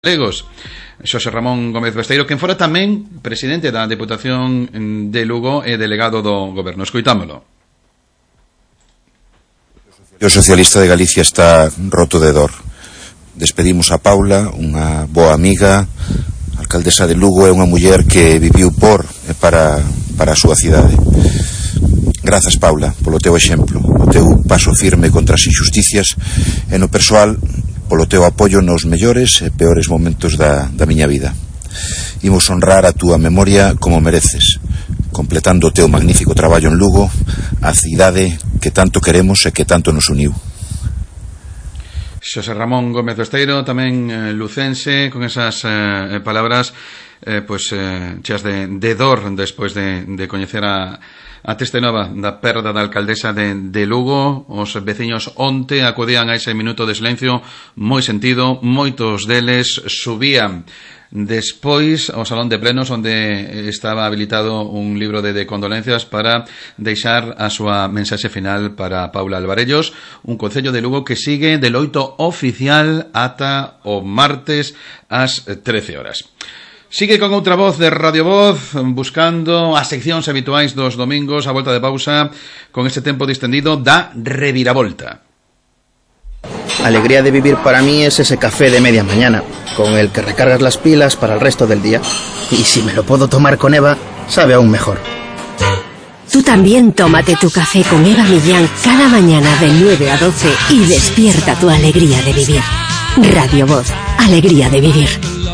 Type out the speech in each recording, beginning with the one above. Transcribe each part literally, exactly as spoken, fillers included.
Galegos, Xosé Ramón Gómez Besteiro, quen fora tamén presidente da Deputación de Lugo e delegado do Goberno. Escoitámolo. O socialista de Galicia está roto de dor. Despedimos a Paula, unha boa amiga, alcaldesa de Lugo, é unha muller que viviu por e para, para a súa cidade. Grazas, Paula, polo teu exemplo, o teu paso firme contra as injusticias e no persoal polo teu apoio nos mellores e peores momentos da, da miña vida. Imos honrar a túa memoria como mereces, completando o teu magnífico traballo en Lugo, a cidade que tanto queremos e que tanto nos uniu. Xosé Ramón Gómez Besteiro, tamén eh, lucense, con esas eh, palabras eh, pues, eh, cheas de, de dor despois de, de coñecer a A triste nova da perda da alcaldesa de, de Lugo. Os veciños onte acudían a ese minuto de silencio moi sentido. Moitos deles subían despois ao salón de plenos onde estaba habilitado un libro de, de condolencias para deixar a súa mensaxe final para Paula Alvarellos, un concello de Lugo que sigue de loito oficial ata o martes ás trece horas. Sigue con outra voz de Radio Voz, buscando as seccións habituais dos domingos, a volta de pausa, con este tempo distendido da reviravolta. Alegría de vivir para mí es ese café de media mañana, con el que recargas las pilas para el resto del día. Y si me lo puedo tomar con Eva, sabe aún mejor. Tú también tómate tu café con Eva Millán cada mañana de nueve a doce y despierta tu alegría de vivir. Radio Voz, alegría de vivir.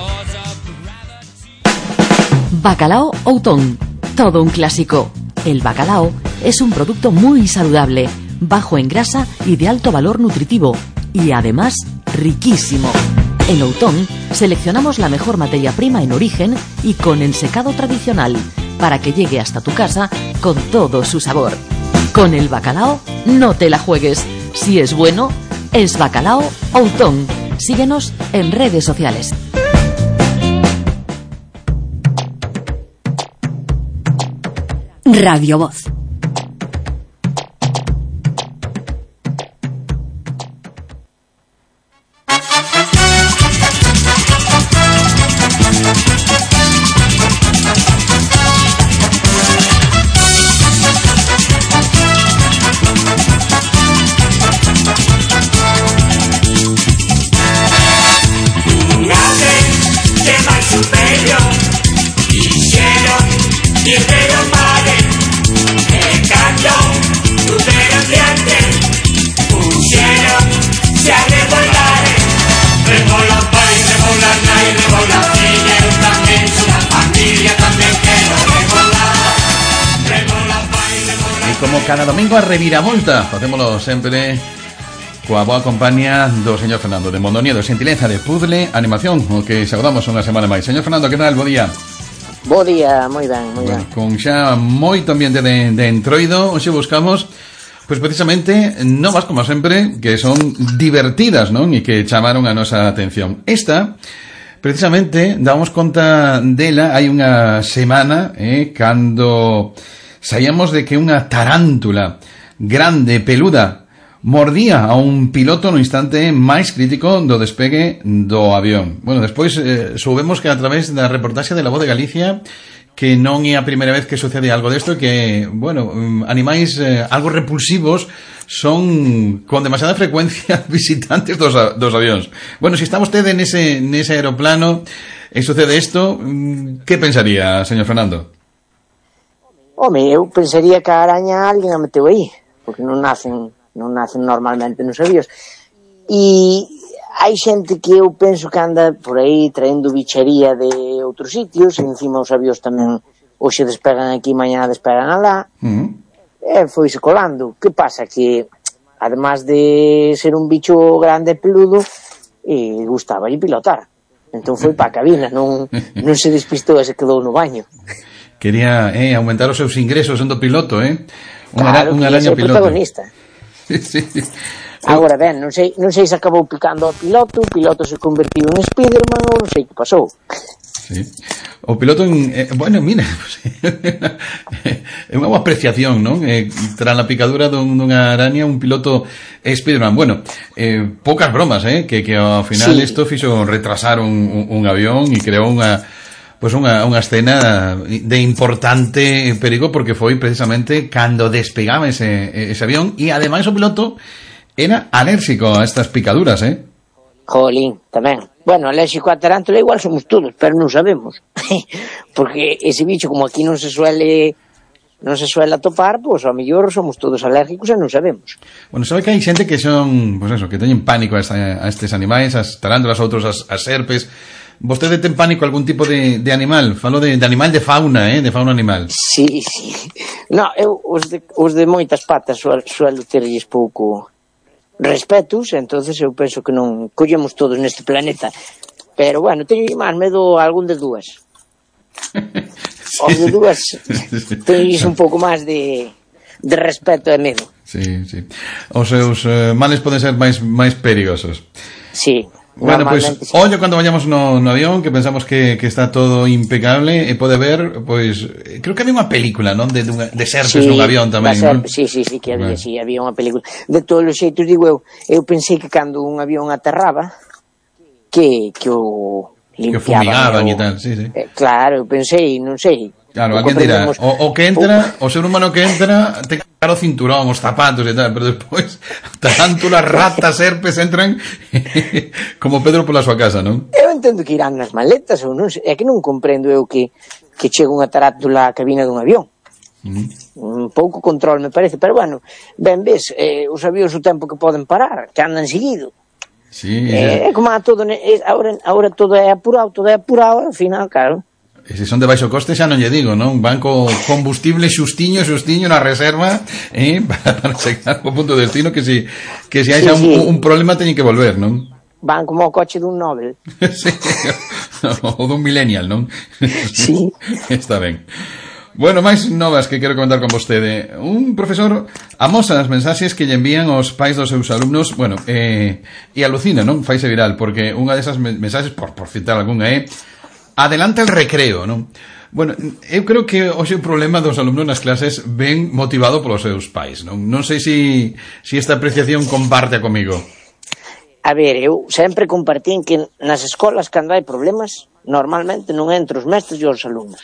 Bacalao Outón, todo un clásico. El bacalao es un producto muy saludable, bajo en grasa y de alto valor nutritivo, y además riquísimo. En Outón seleccionamos la mejor materia prima en origen y con ensecado tradicional, para que llegue hasta tu casa con todo su sabor. Con el bacalao no te la juegues. Si es bueno, es Bacalao Outón. Síguenos en redes sociales. Radio Voz. Cada domingo a reviravolta facémolo sempre coa boa compañía do señor Fernando de Mondoniedo, xentileza de puzzle, animación, o que saudamos unha semana máis. Señor Fernando, que tal? Bo día. Bo día, moi ben, moi ben. Con xa moito ambiente de, de entroido, hoxe buscamos pois precisamente novas, como sempre, que son divertidas, non? E que chamaron a nosa atención. Esta, precisamente, damos conta dela hai unha semana, eh, cando saíamos de que unha tarántula grande, peluda, mordía a un piloto no instante máis crítico do despegue do avión. Bueno, despois eh, soubemos que a través da reportaxe de La Voz de Galicia que non é a primeira vez que sucede algo desto, que, bueno, animais eh, algo repulsivos son con demasiada frecuencia visitantes dos, dos avións. Bueno, se si está vostede nese, nese aeroplano e sucede isto, que pensaría, señor Fernando? Home, eu pensaría que a araña alguén a meteu aí, porque non nacen, non nacen normalmente nos avións. E hai xente que eu penso que anda por aí traendo bicharía de outros sitios, e encima os avións tamén hoxe despegan aquí, mañá despegan alá, uh-huh. E foise colando. Que pasa? Que, además de ser un bicho grande e peludo, e gustaba de pilotar. Entón foi pa a cabina, non, non se despistou e se quedou no baño. Quería eh, aumentar os seus ingresos sendo piloto, eh? Unha, claro, unha araña piloto. Protagonista. Sí, sí. Agora ben, non sei, non sei se acabou picando ao piloto, o piloto se convertiu en Spiderman ou non sei que pasou. Sí. o piloto en, eh, bueno, mira, pues, é unha boa apreciación, non? Eh, tras a picadura dun, dunha araña, un piloto Spiderman. Bueno, eh, poucas bromas, eh, que, que ao final isto sí. fixo retrasar un, un, un avión e creou unha pues unha, unha escena de importante perigo, porque foi precisamente cando despegaba ese, ese avión, e ademais o piloto era alérxico a estas picaduras, eh? Jolín, tamén. Bueno, alérxico a tarántula igual somos todos, pero non sabemos. Porque ese bicho, como aquí non se suele non se suele atopar, pois pues, ao mellor somos todos alérgicos e non sabemos. Bueno, sabe que hai xente que son, pois pues eso, que teñen pánico a, esta, a estes animais, as tarántulas, outros as, as serpes. Vostede ten pánico a algún tipo de, de animal? Falo de, de animal de fauna, eh, de fauna animal. Sí, sí. No, eu os de, os de moitas patas suelo, suelo terlles pouco respetos, entonces eu penso que non collemos todos neste planeta. Pero bueno, teño máis medo a algún de dúas. Sí, os de dúas sí. Teño un pouco máis de, de respeto e medo. Sí, sí. Os seus eh, males poden ser máis máis perigosos. Sí. Bueno, pois, pues, sí. Ollo cando vayamos no, no avión, que pensamos que, que está todo impecable, e pode ver, pois, pues, creo que había unha película, non? De, de, de serpes sí, nun avión tamén, non? Sí, sí, sí, que había, bueno. sí, había unha película. De todos os xeitos, digo eu, eu pensei que cando un avión aterraba, que, que o limpiaban. Que fumigaban e tal, sí, sí. Eh, claro, eu pensei, non sei. Claro, alguén dirá, o, o que entra, o ser humano que entra, te caga o cinturón, os zapatos e tal, pero despois, tarántulas, ratas, serpes, entran como Pedro pola súa casa, non? Eu entendo que irán nas maletas, ou non sei, é que non comprendo eu que, que chega unha tarántula á cabina dun avión. Uh-huh. Un pouco control, me parece, pero bueno, ben ves, eh, os avións o tempo que poden parar, que andan seguido. Sí, é eh, como a todo, eh, ahora, ahora todo é apurado, todo é apurado, ao final, claro. E se son de baixo coste xa non lle digo, non? Van co combustible xustiño, xustiño na reserva, eh, para, para chegar ao punto de destino, que si que si hai xa sí, un, sí. un problema teñen que volver, non? Van como o coche dun Nobel. Sí, o dun millennial, non? Sí. Está ben. Bueno, máis novas que quero comentar con vostede. Un profesor amosa as mensaxes que lle envían os pais dos seus alumnos, bueno, eh, e alucina, non? Faise viral, porque unha desas mensaxes, por, por citar algunha, é adelante el recreo, non? Bueno, eu creo que hoxe o problema dos alumnos nas clases ven motivado polos seus pais, non? Non sei se si, si esta apreciación comparte comigo. A ver, eu sempre compartín que nas escolas, cando hai problemas, normalmente non entre os mestres e os alumnos.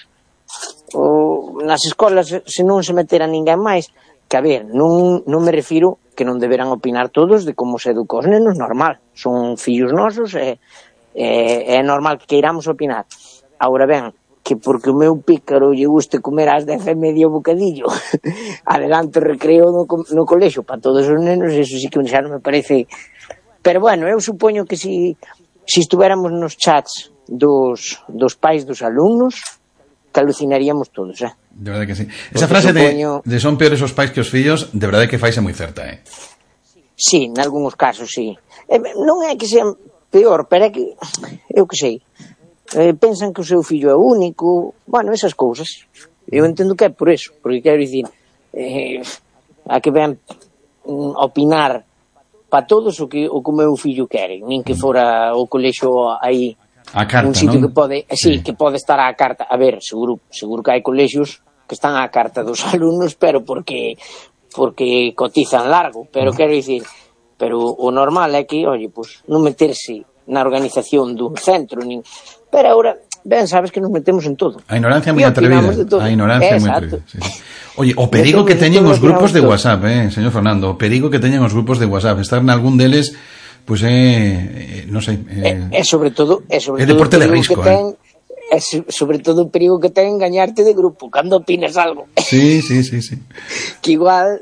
O, nas escolas, se non se metera ninguén máis, que a ver, non, non me refiro que non deberán opinar todos de como se educa os nenos, normal. Son fillos nosos e É, é normal que queiramos opinar. Ahora ben, que porque o meu pícaro lle guste comer ás dez e media o bocadillo adelante o recreo no, no colexo para todos os nenos, eso sí que xa non me parece. Pero bueno, eu supoño que si, si estuéramos nos chats dos, dos pais dos alumnos, que alucinaríamos todos, eh? De verdade que sí. Esa porque frase supoño... de, de son peores os pais que os fillos, de verdade que faise moi certa, eh? Sí, en algúns casos, sí. Eh, non é que sean peor, pero é que, eu que sei, eh, pensan que o seu fillo é único, bueno, esas cousas. Eu entendo que é por eso, porque quero dicir, eh, a que ven mm, opinar para todos o que o que o meu fillo quere, nin que fora o colexo aí, a carta, un sitio non? que pode, eh, sí, sí, que pode estar á carta. A ver, seguro, seguro que hai colexios que están á carta dos alumnos, pero porque porque cotizan largo, pero uh-huh. quero dicir, pero o normal é que, oye, pues, non meterse na organización dun centro, nin... pero agora, ben, sabes que nos metemos en todo. A ignorancia moi atrevida. A ignorancia moi atrevida, sí. Oye, o perigo que teñen os grupos de WhatsApp, eh, señor Fernando, o perigo que teñen os grupos de WhatsApp, estar nalgún deles, pois pues, é, eh, non sei... É eh, eh, sobre todo... É sobre é deporte de risco, eh. É sobre todo o perigo que ten engañarte de grupo, cando opinas algo. Sí, sí, sí, sí. Que igual...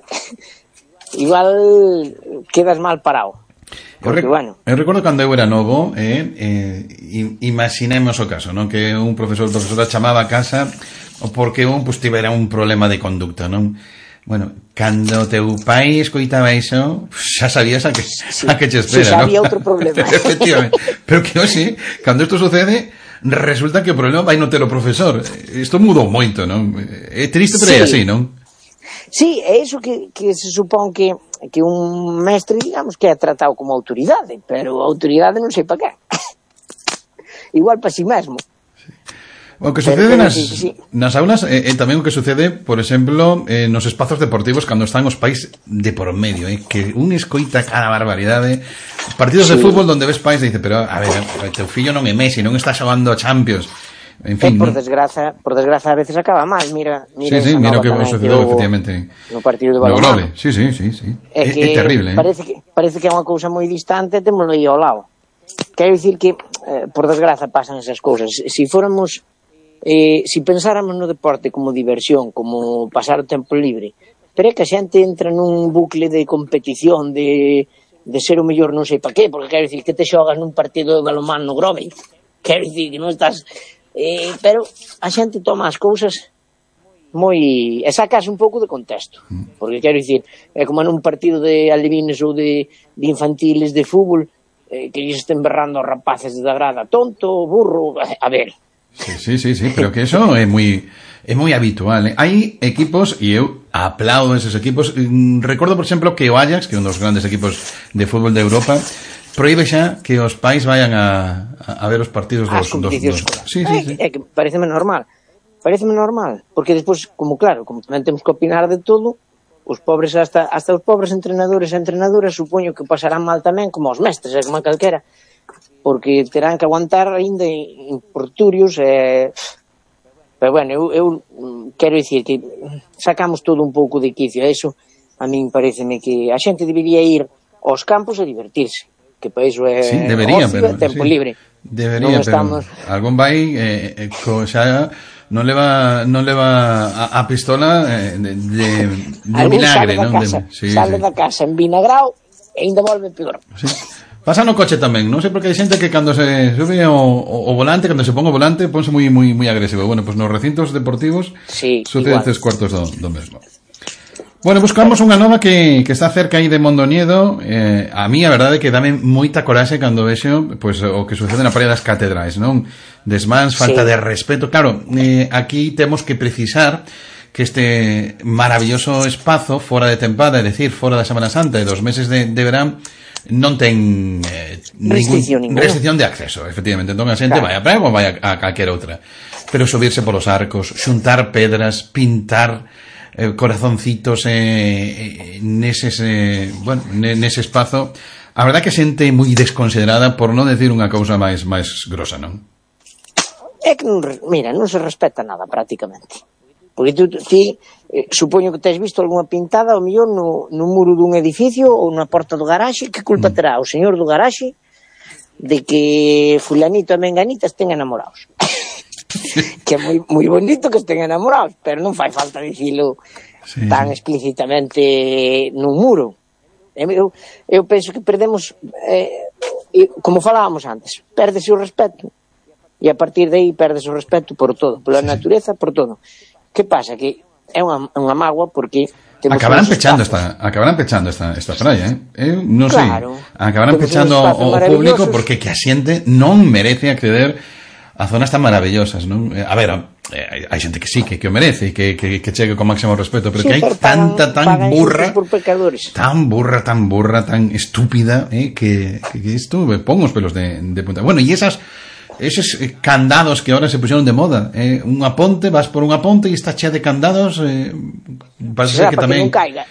igual quedas mal parado. Porque, eu, rec bueno. eu recordo cando eu era novo, eh, eh, imaginemos o caso, non? Que un profesor ou profesora chamaba a casa porque un pues, tivera un problema de conducta, non? Bueno, cando teu pai escoitaba iso, xa sabías a que, sí, a que che espera, non? Si había outro problema. Efectivamente. Pero que hoxe, cando isto sucede, resulta que o problema vai no ter o profesor. Isto mudou moito, non? É triste, pero sí. É así, non? Sí, é iso que, que se supón que, que un mestre, digamos, que é tratado como autoridade, pero a autoridade non sei para que. Igual para si mesmo. Sí. O que sucede nas, sí. nas aulas é eh, eh, tamén o que sucede, por exemplo, eh, nos espazos deportivos cando están os pais de por medio, eh, que un escoita cada barbaridade. Partidos sí. de fútbol donde ves pais e dice, pero a ver, teu fillo non é Messi, non está xogando a Champions. En fin, eh, por ¿no? desgraza, por desgraza a veces acaba mal, mira, mira sí, sí, mira o que sucedeu efectivamente no partido de balonmano. Sí, sí, sí, sí. É, é, é terrible, parece eh. que parece que é unha cousa moi distante, témolo aí ao lado. Quero dicir que eh, por desgraza pasan esas cousas. Se si fóramos Eh, si pensáramos no deporte como diversión, como pasar o tempo libre, pero é que a xente entra nun bucle de competición, de, de ser o mellor non sei pa qué, porque quero dicir que te xogas nun partido de balonmán no Grove, quero dicir que non estás eh, pero a xente toma as cousas moi, e sacas un pouco de contexto, porque quero dicir, é como nun partido de alevines ou de, de infantiles de fútbol, eh, que lles estén berrando aos rapaces da grada, tonto, burro, a ver. Sí, sí, sí, sí, pero que eso é moi é moi habitual, eh? Hai equipos e eu aplaudo esos equipos. Recordo, por exemplo, que o Ajax, que é un dos grandes equipos de fútbol de Europa, proíbe xa que os pais vayan a, a ver os partidos dos, dos, dos... Sí, sí, sí. É, é que pareceme normal. Pareceme normal, porque despois, como claro, como tamén temos que opinar de todo, os pobres hasta hasta os pobres entrenadores e entrenadoras supoño que pasarán mal tamén, como os mestres, e como a calquera, porque terán que aguantar ainda importurios e... pero bueno, eu, eu quero dicir que sacamos todo un pouco de quicio, eso a min pareceme que a xente debería ir aos campos a divertirse, que para iso é sí, debería, ocio pero, e tempo sí, libre. Debería, non estamos... pero algún vai eh, eh, co, xa non leva non leva a, a pistola eh, de, de, de milagre, non? Casa, de, sí, sale sí. da casa en vinagrao e ainda volve peor. Sí. Pasa no coche tamén, non sei porque hai xente que cando se sube o, o, o volante, cando se pon o volante, ponse moi moi moi agresivo. Bueno, pues nos recintos deportivos sí, sucede tres cuartos do, do mesmo. Bueno, buscamos unha nova que, que está cerca aí de Mondoñedo. Eh, a mí a verdade é que dame moita coraxe cando vexo pues, o que sucede na praia das catedrais, non? Desmans, falta sí. de respeto. Claro, eh, aquí temos que precisar que este maravilloso espazo fora de tempada, é dicir, fora da Semana Santa e dos meses de, de verán, non ten eh, restricción, ningún, restricción de acceso, efectivamente. Entón a xente claro. vai a praia ou vai a, a calquera outra. Pero subirse polos arcos, xuntar pedras, pintar eh, corazoncitos eh, eh, neses, eh, bueno, nese espazo, a verdad que xente moi desconsiderada, por non decir unha cousa máis máis grosa, non? É que, non, mira, non se respeta nada prácticamente. Porque tú, ti, eh, supoño que tes visto algunha pintada ao millón no, no muro dun edificio ou na porta do garaxe, que culpa terá o señor do garaxe de que fulanito e menganita estén enamorados? Que é moi, moi bonito que estén enamorados, pero non fai falta dicilo sí, tan sí. explícitamente nun muro. Eu, eu penso que perdemos, eh, como falábamos antes, perdese o respeto, e a partir de aí perdese o respeto por todo, pola sí. natureza, por todo. Que pasa? Que é unha, unha mágoa porque acabarán pechando esta, acabarán pechando esta, esta praia, eh? Eu non claro, sei, acabarán pechando o, o público porque que a xente non merece acceder a zonas tan maravillosas, non? A ver, eh, hai xente que sí, que, que o merece, que, que, que chegue con máximo respeto, pero sí, que hai tanta, tan burra, tan burra, tan burra, tan estúpida, eh, que, que, que isto me pongo os pelos de, de punta. Bueno, e esas esos candados que ahora se pusieron de moda, eh, unha ponte, vas por unha ponte e está chea de candados, eh, parece ser que tamén que non caiga.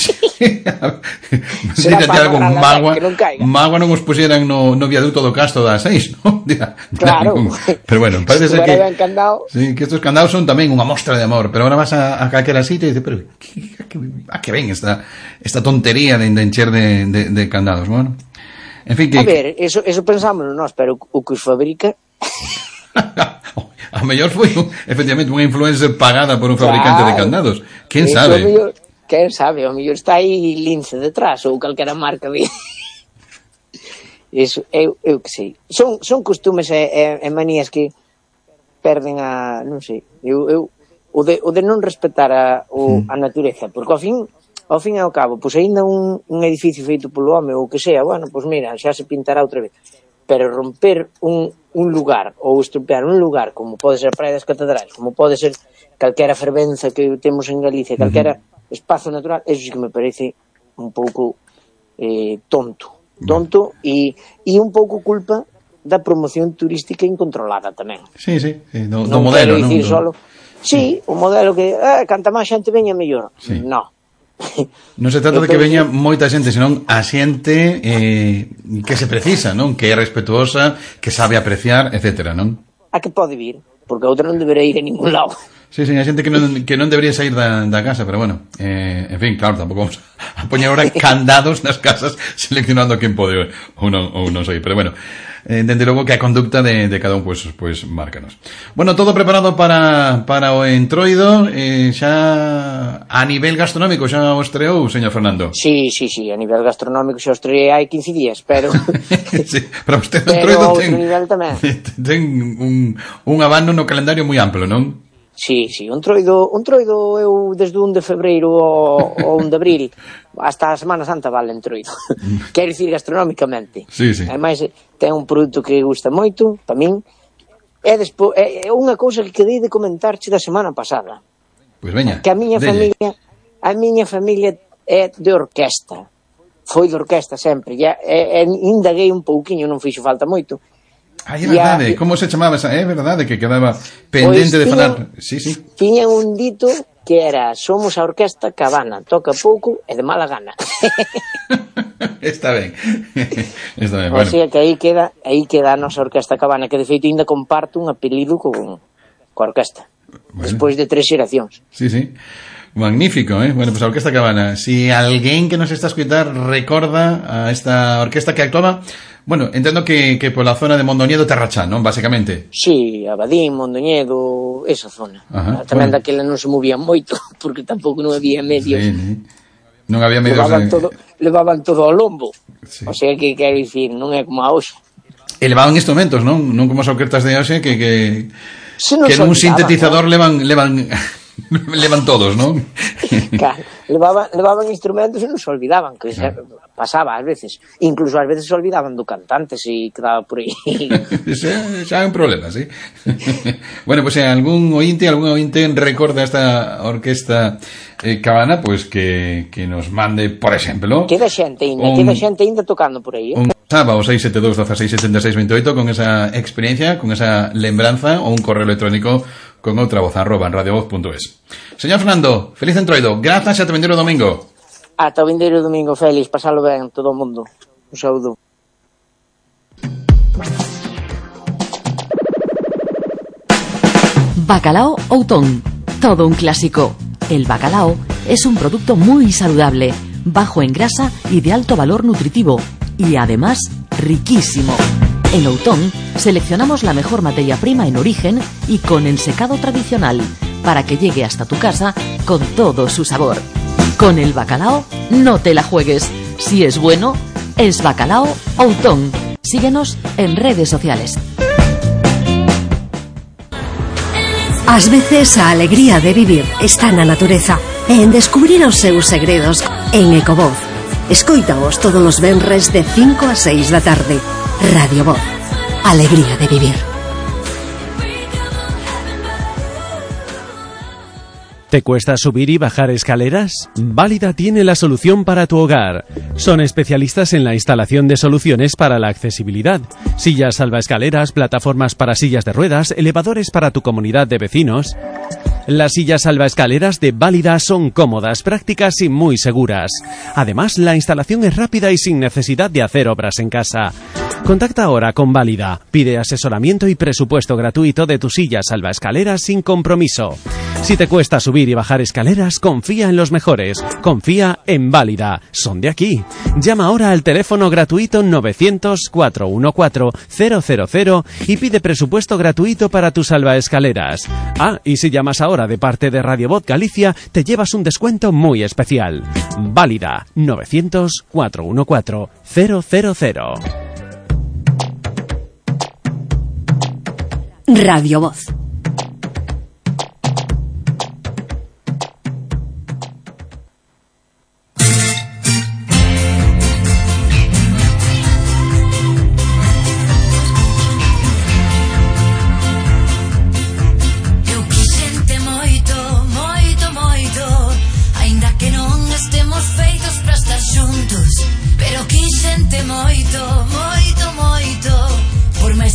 Dírate algo, magua, non magua non os pusieran no, no viaducto do Castro das seis, ¿no? Claro. Pero bueno, parece ser que sí, que estos candados son tamén unha mostra de amor, pero ahora vas a, a calquera sitio e dices, pero que, que, a que ven esta, esta tontería de, de encher de, de, de candados, bueno. En fin, que... A ver, eso, eso pensámoslo nós, pero o que os fabrica... a mellor foi, efectivamente, unha influencer pagada por un fabricante claro. de candados. Quen sabe? Mellor, quen sabe? O mellor está aí Lince detrás, ou calquera marca de... Eso, eu, eu que sei. Son, son costumes e, e, e manías que perden a... non sei. Eu, eu, o, de, o de non respetar a, o, a natureza, porque ao fin... ao fin e ao cabo, pois aínda un, un edificio feito polo home ou que sea, bueno, pois mira, xa se pintará outra vez. Pero romper un, un lugar ou estropear un lugar, como pode ser a Praia das Catedrais, como pode ser calquera fervenza que temos en Galicia, calquera uh-huh. espazo natural, eso sí que me parece un pouco eh, tonto. Tonto uh-huh. e, e un pouco culpa da promoción turística incontrolada tamén. Sí, sí, sí do, do non modelo, quero dicir non? Solo, sí, o modelo que eh, canta máis xente veña mellor. Sí. No. Non se trata de que veña moita xente, senón a xente eh, que se precisa, non? Que é respetuosa, que sabe apreciar, etcétera, non? A que pode vir, porque a outra non deberá ir a ningún lado. Sí, sí, hai xente que non, que non debería sair da, da casa, pero bueno, eh, en fin, claro, tampouco vamos a poñer ahora candados nas casas seleccionando a quen pode ou non, ou non sei, pero bueno, eh, dende logo que a conducta de, de cada un pues, pues márcanos. Bueno, todo preparado para, para o entroido, eh, xa a nivel gastronómico xa o estreou, señor Fernando. Sí, sí, sí, a nivel gastronómico xa o estreei hai quince días, pero sí, pero usted o pero entroido outro ten, nivel tamén. ten un, un abano no calendario moi amplo, non? Sí, sí, un troido, un troido eu desde un de febreiro ao, ao un de abril hasta a Semana Santa vale en troido. Quero dicir gastronómicamente. Sí, sí. Ademais, ten un produto que gusta moito, para min. É, despo, é, é unha cousa que quedei de comentarche da semana pasada. Pois veña. Que a miña delle. familia, a miña familia é de orquesta. Foi de orquesta sempre. Ya, é, é, indaguei un pouquiño, non fixo falta moito. Ai, é verdade, como se chamaba esa? É verdade que quedaba pendente Pois de falar. tiña, Sí, sí. Tiña un dito que era: somos a orquesta Cabana, toca pouco e de mala gana. Está ben. Está ben, O bueno. sea que aí queda, aí queda a nosa orquesta Cabana, que de feito ainda comparto un apelido con coa orquesta. Bueno. Despois de tres xeracións. Sí, sí. Magnífico, eh? Bueno, pues a Orquesta Cabana. Si alguén que nos está a escutar recorda a esta orquesta que actuaba, bueno, entendo que, que pola zona de Mondoñedo Terrachán, non? Básicamente. Sí, Abadín, Mondoñedo, esa zona. Ajá, Tamén bueno. daquela non se movían moito, porque tampouco non había medios. Sí, sí. Non había medios Levaban de... todo, levaban todo ao lombo. Sí. O sea que quero dicir, non é como a hoxe. E levaban instrumentos, non? Non como as orquestas de hoxe que que Se non que se nun olvidaban, sintetizador ¿no? levan levan levan todos, non? Claro, levaban, levaban instrumentos e non se olvidaban, que xa pasaba ás veces. Incluso ás veces se olvidaban do cantante se quedaba por aí. xa, xa é un problema, sí. Bueno, pues, eh, algún ointe, algún ointe recorda esta orquesta eh, Cabana, pues que, que nos mande, por exemplo, Queda xente ainda, un- queda xente ainda tocando por aí, eh? un WhatsApp ao seis sete dos, dieciséis setenta e seis veintioito con esa experiencia, con esa lembranza, ou un correo electrónico con outra voz, arroba en radiovoz punto es. Señor Fernando, feliz entroido, grazas e ata vindeiro domingo. Ata o vindeiro domingo, Félix, pasalo ben todo o mundo. Un saúdo. Bacalao Outón, todo un clásico. El bacalao es un producto muy saludable, bajo en grasa y de alto valor nutritivo, y además riquísimo. En Outón seleccionamos la mejor materia prima en origen y con ensecado tradicional, para que llegue hasta tu casa con todo su sabor. Con el bacalao no te la juegues. Si es bueno, es Bacalao Outón. Síguenos en redes sociales. Ás veces a alegría de vivir está na natureza e en descubrir os seus segredos en Ecovoz. Escoítaos todos os venres de cinco a seis da tarde. Radio Voz. Alegría de vivir. ¿Te cuesta subir y bajar escaleras? Válida tiene la solución para tu hogar. Son especialistas en la instalación de soluciones para la accesibilidad. Sillas salvaescaleras, plataformas para sillas de ruedas, elevadores para tu comunidad de vecinos. Las sillas salvaescaleras de Válida son cómodas, prácticas y muy seguras. Además, la instalación es rápida y sin necesidad de hacer obras en casa. Contacta ahora con Válida. Pide asesoramiento y presupuesto gratuito de tu silla salvaescaleras sin compromiso. Si te cuesta subir y bajar escaleras, confía en los mejores. Confía en Válida. Son de aquí. Llama ahora al teléfono gratuito novecientos, cuatrocientos catorce, cero cero cero y pide presupuesto gratuito para tus salvaescaleras. Ah, y si llamas ahora de parte de Radio Voz Galicia, te llevas un descuento muy especial. Válida. novecientos, cuatrocientos catorce, cero cero cero. Radio Voz. Eu quixente moito, moito, moito, aínda que non estemos feitos para estar xuntos, pero quixente moito, moito, moito, por me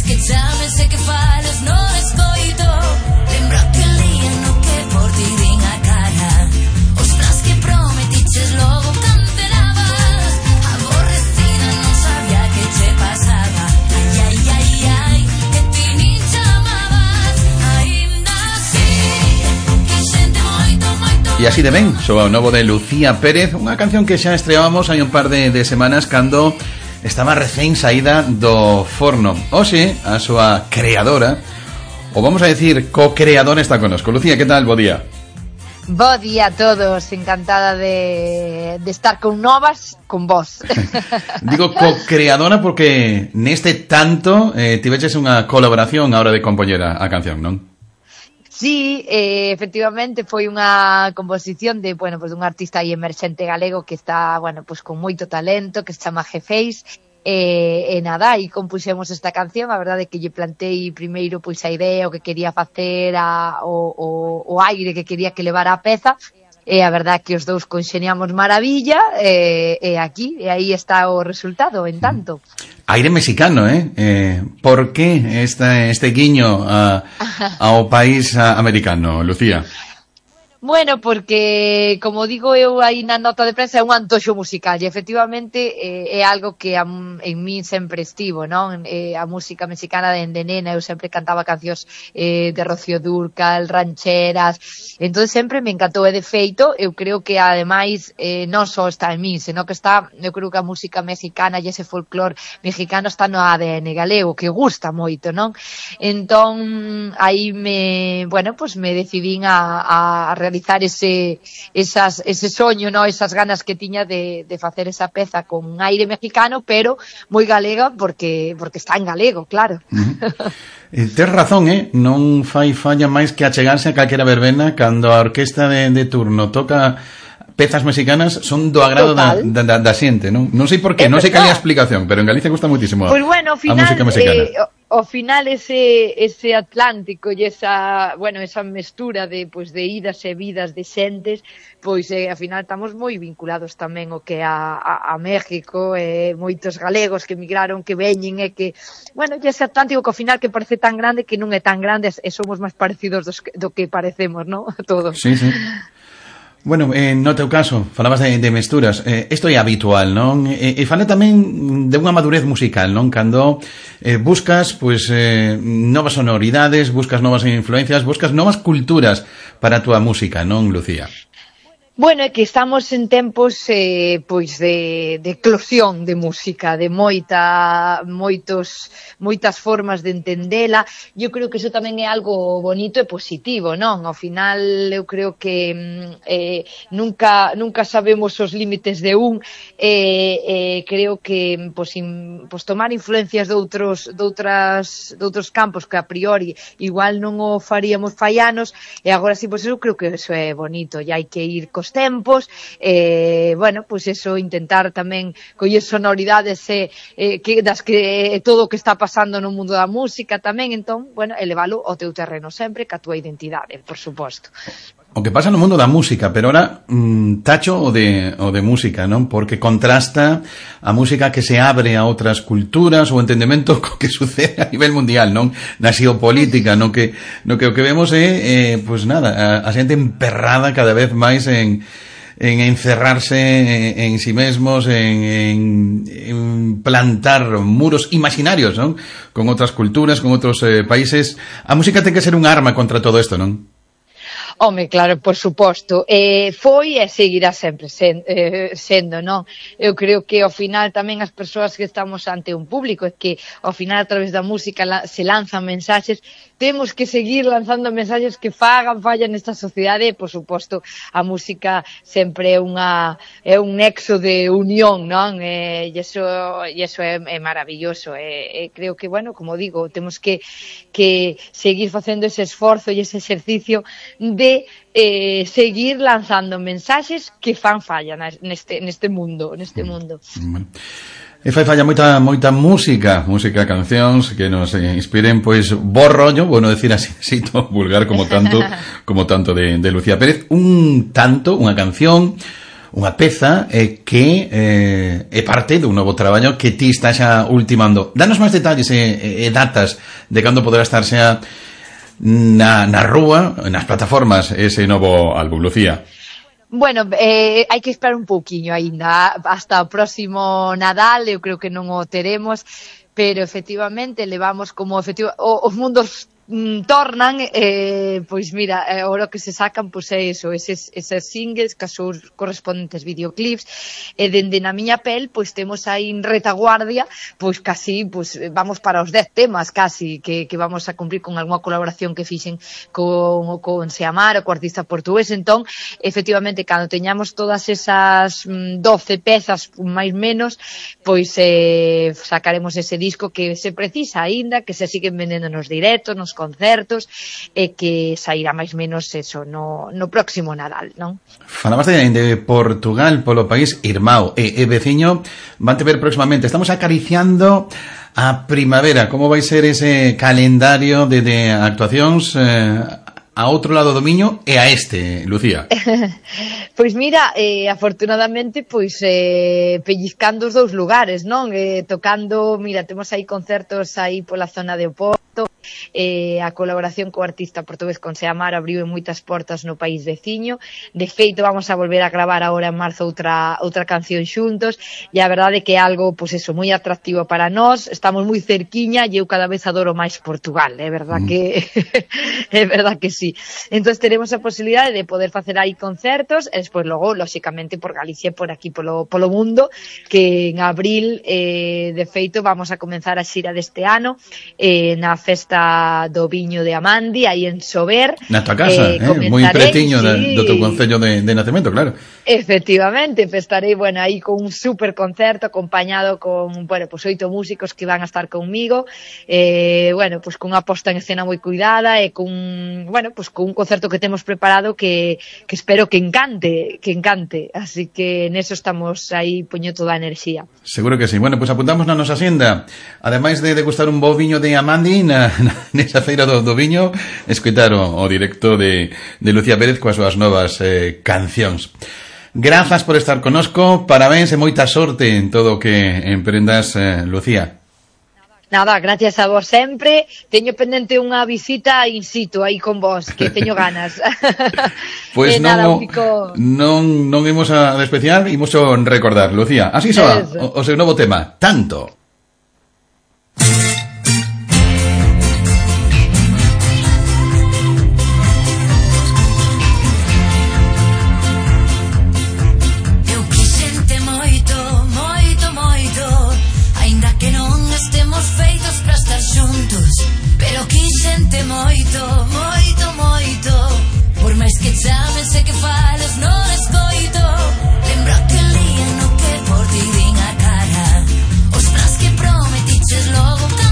E así de ben, soa o novo de Lucía Pérez, unha canción que xa estreábamos hai un par de, de semanas cando estaba recén saída do forno. Oxe, a súa creadora, ou vamos a decir co-creadora, está conosco. Lucía, que tal? Bo día. Bo día a todos, encantada de, de estar con novas, con vos. Digo co-creadora porque neste tanto eh, tiveches unha colaboración a hora de compoñer a, a canción, non? Sí, eh, efectivamente foi unha composición de, bueno, pues un artista aí emerxente galego que está, bueno, pues con moito talento, que se chama Jefeis, e, e nada, e compuxemos esta canción. A verdade é que lle plantei primeiro pois a idea, o que quería facer, a, o, o, o aire que quería que levara a peza, e a verdade é que os dous conxeniamos maravilla, e, e aquí, e aí está o resultado, en tanto. Aire mexicano, eh? eh por que este, este guiño a, ao país americano, Lucía? Bueno, porque, como digo eu aí na nota de prensa, é un antoxo musical e efectivamente eh, é algo que a, en mí sempre estivo, non? Eh, a música mexicana de, de nena, eu sempre cantaba cancións eh, de Rocío Dúrcal, rancheras, entón sempre me encantou, e de feito eu creo que ademais eh, non só está en mí, senón que está, eu creo que a música mexicana e ese folclor mexicano está no A D N galego, que gusta moito, non? Entón aí me, bueno, pues me decidín a, a realizar ese esas ese soño, no, esas ganas que tiña de, de facer esa peza con un aire mexicano, pero moi galega porque porque está en galego, claro. Uh-huh. Eh, tes razón, eh? Non fai falla máis que achegarse a calquera verbena cando a orquesta de, de turno toca pezas mexicanas, son do agrado da, da, da xente, non? Non sei por qué, non sei cal é a explicación, pero en Galicia gusta muitísimo a, pues bueno, ao final, a música mexicana. Eh, ao final ese ese Atlántico e esa, bueno, esa mestura de pues de idas e vidas de xentes, pois eh, ao final estamos moi vinculados tamén o que a, a, a México, e eh, moitos galegos que emigraron, que veñen, e que, bueno, e ese Atlántico que ao final que parece tan grande que non é tan grande, e somos máis parecidos dos, do que parecemos, ¿no? Todos. Sí, sí. Bueno, eh, no teu caso, falabas de, de mesturas, eh, isto é habitual, non? E, e fala tamén de unha madurez musical, non? Cando eh, buscas, pois, eh, novas sonoridades, buscas novas influencias, buscas novas culturas para a túa música, non, Lucía? Bueno, é que estamos en tempos eh, pois de, de eclosión de música, de moita moitos moitas formas de entendela. Eu creo que iso tamén é algo bonito e positivo, non? Ao final eu creo que eh, nunca nunca sabemos os límites de un, e eh, eh, creo que pois, in, pois tomar influencias de outros de outras de outros campos que a priori igual non o faríamos faianos, e agora si, pois eu creo que eso é bonito, e hai que ir co tempos, eh, bueno, pois pues eso, intentar tamén coller sonoridades e, eh, que, das que eh, todo o que está pasando no mundo da música tamén, entón, bueno, elevalo ao teu terreno sempre, ca túa identidade, por suposto. O que pasa no mundo da música, pero ahora mmm, tacho o de, o de música, non? Porque contrasta a música que se abre a outras culturas, o entendemento co que sucede a nivel mundial, non? Na xeopolítica, no que, no que o que vemos é, eh, pues nada, a, a xente emperrada cada vez máis en, en encerrarse en, en sí mesmos, en, en, en plantar muros imaginarios, non? Con outras culturas, con outros eh, países. A música ten que ser un arma contra todo isto, non? Home, claro, por suposto, eh, foi e seguirá sempre sen, eh, sendo, non? Eu creo que ao final tamén as persoas que estamos ante un público, é que ao final a través da música la, se lanzan mensaxes, temos que seguir lanzando mensaxes que fagan falla nesta sociedade, e por suposto a música sempre é unha é un nexo de unión, non? E iso e iso é, é maravilloso, e, e creo que, bueno, como digo, temos que que seguir facendo ese esforzo e ese exercicio de eh, seguir lanzando mensaxes que fan falla neste neste mundo, neste mundo. Bueno. E fai falla moita moita música, música, cancións que nos inspiren, pois, bo rollo, bueno, decir así, xito vulgar como tanto, como tanto de, de Lucía Pérez, un tanto, unha canción, unha peza eh, que eh, é parte dun novo traballo que ti estás xa ultimando. Danos máis detalles e, e datas de cando poderá estar xa na, na rúa, nas plataformas, ese novo álbum, Lucía. Bueno, eh, hai que esperar un pouquiño aínda, hasta o próximo Nadal, eu creo que non o teremos, pero efectivamente levamos como efectivo, os mundos mm, tornan, eh, pois mira, eh, ahora que se sacan, pois é eso, eses, eses singles, que os correspondentes videoclips, e dende na miña pel, pois temos aí en retaguardia, pois casi, pois vamos para os dez temas, casi, que, que vamos a cumprir con algunha colaboración que fixen con, con Seamar, co artista portugués. Entón, efectivamente, cando teñamos todas esas mm, doce pezas, máis menos, pois eh, sacaremos ese disco que se precisa aínda, que se siguen vendendo nos directos, nos concertos, e que sairá máis menos eso no, no próximo Nadal, non? Falabas de, de Portugal, polo país irmão e, e veciño, van te ver próximamente. Estamos acariciando a primavera. Como vai ser ese calendario de, de actuacións eh, a outro lado do Miño e a este, Lucía? Pois mira, eh, afortunadamente, pois eh, pellizcando os dous lugares, non? Eh, tocando, mira, temos aí concertos aí pola zona de Oporto, eh, a colaboración co artista portugués con Seamar abriu moitas portas no país veciño. De feito, vamos a volver a gravar agora en marzo outra outra canción xuntos, e a verdade é que é algo, pois eso, moi atractivo para nós. Estamos moi cerquiña e eu cada vez adoro máis Portugal, é verdad mm. que é verdad que sí. Entón teremos a posibilidade de poder facer aí concertos, e despois logo, lóxicamente, por Galicia e por aquí polo, polo mundo, que en abril, eh, de feito, vamos a comenzar a xira deste ano, eh, na festa do viño de Amandi, aí en Sober. Na tua casa, eh, eh moi pretiño sí. do teu concello de, de nacemento, claro. Efectivamente, estarei, bueno, aí con un super concerto acompañado con, bueno, pues oito músicos que van a estar conmigo, eh, bueno, pues con unha posta en escena moi cuidada e con, bueno, pues con un concerto que temos preparado que, que espero que encante, que encante, así que neso estamos aí poñendo toda a enerxía. Seguro que sí. Bueno, pues apuntamos na nosa xenda, ademais de degustar un bo viño de Amandi na, na, nesa feira do, do viño, escoitar o, o directo de, de Lucía Pérez coas súas novas eh, cancións. Grazas por estar conosco, parabéns e moita sorte en todo o que emprendas, eh, Lucía. Nada, gracias a vos sempre. Teño pendente unha visita in situ aí con vos, que teño ganas. Pois pues eh, non, nada, fico... non, non imos a despreciar, imos a recordar, Lucía. Así soa o, o seu novo tema, Tanto. Pero quixente moito, moito, moito. Por máis que chames e que fales non escoito. Lembra aquel día no que por ti vin a cara. Os plans que prometiches logo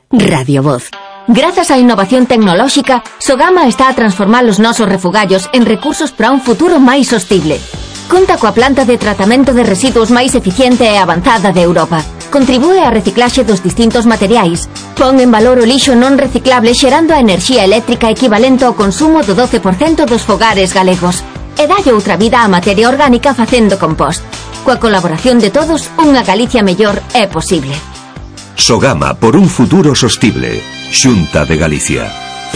Radio Voz. Grazas á innovación tecnolóxica, Sogama está a transformar os nosos refugallos en recursos para un futuro máis sostible. Conta coa planta de tratamento de residuos máis eficiente e avanzada de Europa. Contribúe á reciclaxe dos distintos materiais. Pon en valor o lixo non reciclable xerando a enerxía eléctrica equivalente ao consumo do doce por cento dos fogares galegos. E dalle outra vida á materia orgánica facendo compost. Coa colaboración de todos, unha Galicia mellor é posible. Sogama por un futuro sostible. Xunta de Galicia.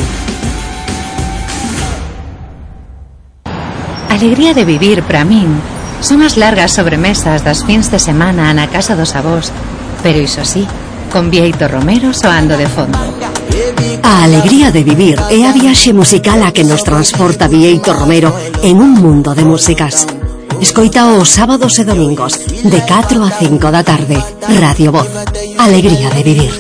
Alegría de vivir para min son as largas sobremesas das fins de semana na casa dos avós, pero iso sí, con Bieito Romero soando de fondo. A alegría de vivir é a viaxe musical a que nos transporta Bieito Romero en un mundo de músicas. Escoita os sábados e domingos de catro a cinco da tarde. Radio Voz. Alegría de vivir.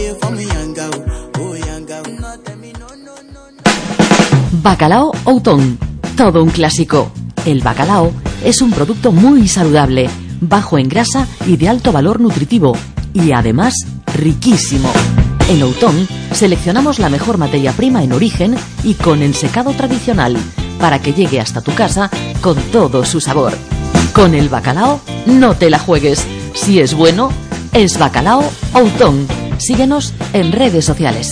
Bacalao Outón. Todo un clásico. El bacalao es un producto muy saludable, bajo en grasa y de alto valor nutritivo, y además riquísimo. En Outón seleccionamos la mejor materia prima en origen y con ensecado tradicional, para que llegue hasta tu casa con todo su sabor. Con el bacalao no te la juegues. Si es bueno, es Bacalao Outón. Síguenos en redes sociales.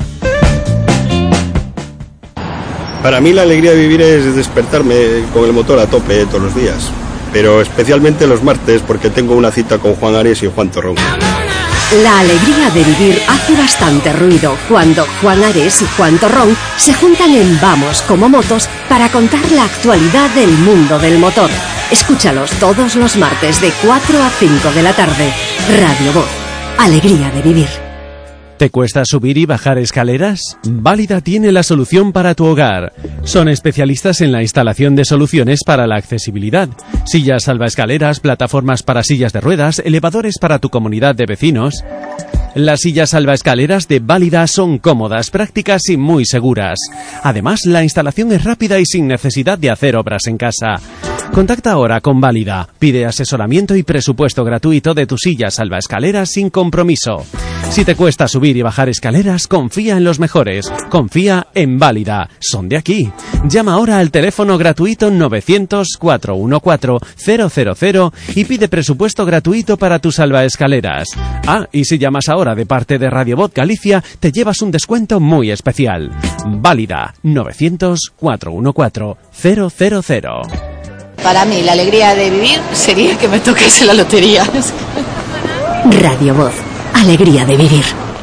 Para mí la alegría de vivir es despertarme con el motor a tope todos los días, pero especialmente los martes porque tengo una cita con Juan Ares y Juan Torrón. La alegría de vivir hace bastante ruido cuando Juan Ares y Juan Torrón se juntan en Vamos como Motos para contar la actualidad del mundo del motor. Escúchalos todos los martes de cuatro a cinco de la tarde. Radio Voz. Alegría de vivir. ¿Te cuesta subir y bajar escaleras? Válida tiene la solución para tu hogar. Son especialistas en la instalación de soluciones para la accesibilidad. Sillas salvaescaleras, plataformas para sillas de ruedas, elevadores para tu comunidad de vecinos. Las sillas salvaescaleras de Válida son cómodas, prácticas y muy seguras. Además, la instalación es rápida y sin necesidad de hacer obras en casa. Contacta ahora con Válida. Pide asesoramiento y presupuesto gratuito de tu silla salvaescaleras sin compromiso. Si te cuesta subir y bajar escaleras, confía en los mejores. Confía en Válida. Son de aquí. Llama ahora al teléfono gratuito novecientos, cuatrocientos catorce, cero cero cero y pide presupuesto gratuito para tus salvaescaleras. Ah, y si llamas ahora de parte de Radio Voz Galicia, te llevas un descuento muy especial. Válida. novecientos, cuatrocientos catorce, cero cero cero. Para mí, la alegría de vivir sería que me tocase la lotería. Radio Voz. Alegría de vivir.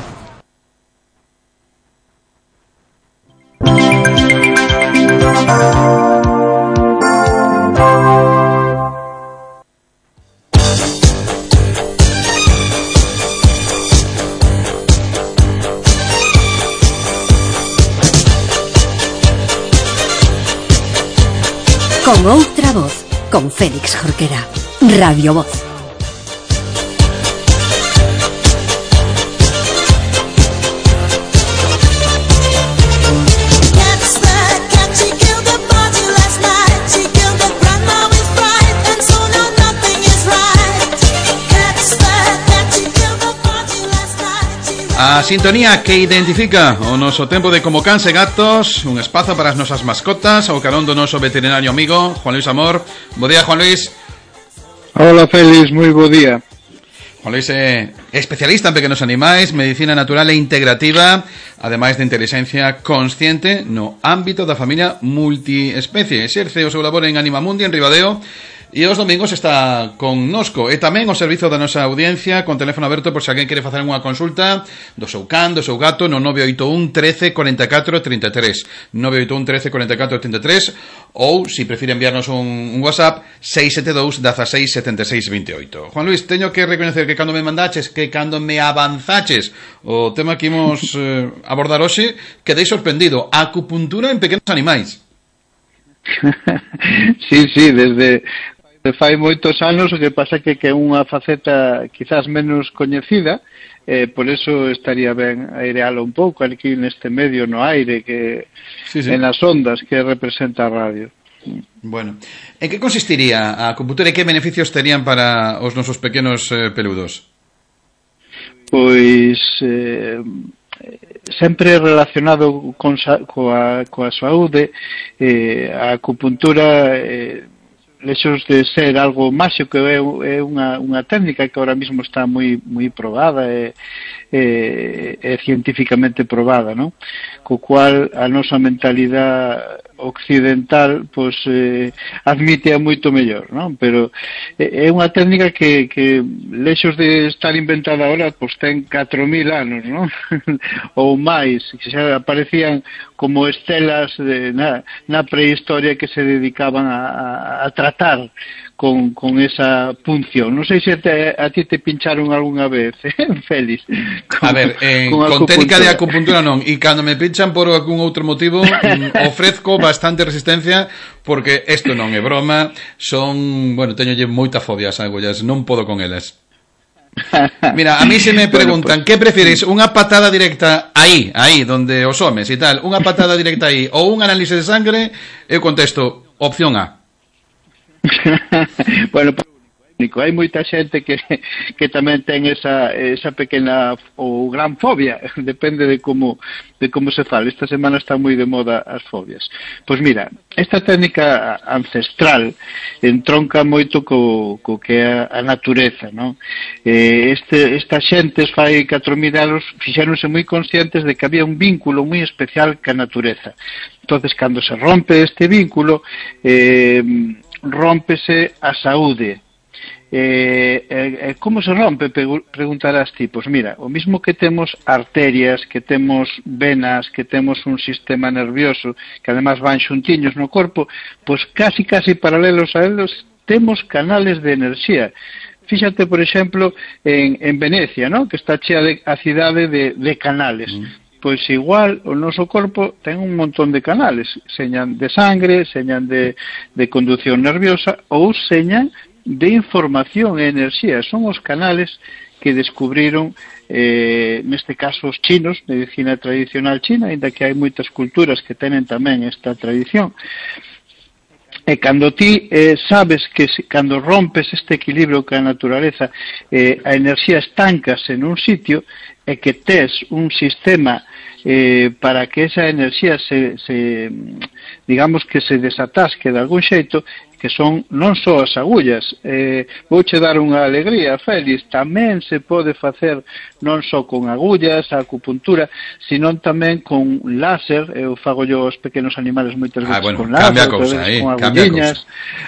Con outra voz, con Félix Jorquera. Radio Voz. A sintonía que identifica o noso tempo de Como Cans e Gatos, un espazo para as nosas mascotas, ao carón do noso veterinario amigo, Juan Luis Amor. Bo día, Juan Luis. Hola, Félix, moi bo día. Juan Luis é especialista en pequenos animais, medicina natural e integrativa, ademais de inteligencia consciente no ámbito da familia multiespecie. Exerce o seu labor en Animamundi, en Ribadeo, e os domingos está connosco e tamén o servizo da nosa audiencia con teléfono aberto por se alguén quere facer unha consulta do seu can, do seu gato no nove oito un, trece, cuarenta y cuatro, treinta y tres nove oito un, trece, cuarenta y cuatro, treinta y tres ou, se si prefire enviarnos un, un WhatsApp seis sete dous, dieciséis, setenta y seis, veintiocho. Juan Luis, teño que reconocer que cando me mandaches, que cando me avanzaches o tema que imos eh, abordar hoxe, quedei sorprendido. Acupuntura en pequenos animais. Sí, sí, desde fai moitos anos, o que pasa que que é unha faceta quizás menos coñecida, eh, por eso estaría ben airealo un pouco aquí neste medio no aire, que sí, sí. En as ondas que representa a radio. Bueno, en que consistiría a acupuntura e que beneficios terían para os nosos pequenos eh, peludos? Pois eh, sempre relacionado con sa, coa, coa saúde, eh, a acupuntura eh, lexos de ser algo máxico é, é unha, unha técnica que ahora mismo está moi moi probada e é, é científicamente probada, non? Co cual a nosa mentalidade occidental pois eh, admite a moito mellor, non? Pero é unha técnica que, que lexos de estar inventada ahora pois ten catro mil anos, non? Ou máis, que xa aparecían como estelas de, na, na prehistoria que se dedicaban a, a, a tratar con, con esa punción. Non sei se te, a ti te pincharon algunha vez, eh, Félix. Con, a ver, eh, con, con técnica de acupuntura non, e cando me pinchan por algún outro motivo mm, ofrezco bastante resistencia porque isto non é broma, son, bueno, teñolle moita fobia as agullas, non podo con elas. Mira, a mí se me preguntan, bueno, pues, ¿qué prefieres? ¿Una patada directa ahí, ahí, donde os homes y tal? ¿Una patada directa ahí o un análisis de sangre? Eu contesto, opción A. Bueno, pues, hai moita xente que, que tamén ten esa, esa pequena ou gran fobia, depende de como de como se fala. Esta semana está moi de moda as fobias. Pois mira, esta técnica ancestral entronca moito co, co que é a natureza, non? Eh, este, esta xentes fai catro mil anos fixéronse moi conscientes de que había un vínculo moi especial ca natureza. Entonces, cando se rompe este vínculo, eh, rómpese a saúde. Eh, eh, como se rompe, preguntarás ti? Pois mira, o mismo que temos arterias, que temos venas, que temos un sistema nervioso, que además van xuntiños no corpo, pois casi casi paralelos a eles temos canales de enerxía. Fíxate, por exemplo, en, en Venecia, ¿no? Que está chea de a cidade de, de canales. Mm. Pois igual o noso corpo ten un montón de canales, señan de sangre, señan de, de conducción nerviosa ou señan de información e enerxía. Son os canales que descubriron, eh, neste caso os chinos, medicina tradicional china, ainda que hai moitas culturas que tenen tamén esta tradición. E cando ti eh, sabes que se, cando rompes este equilibrio ca naturaleza, eh, a enerxía estancase nun sitio e que tes un sistema eh, para que esa enerxía se, se, digamos que se desatasque de algún xeito, que son non só as agullas. Eh, vouche dar unha alegría, Félix, tamén se pode facer non só con agullas, a acupuntura, senón tamén con láser. Eu fago yo os pequenos animales moitas veces ah, bueno, con láser, cousa, eh, con agulliñas.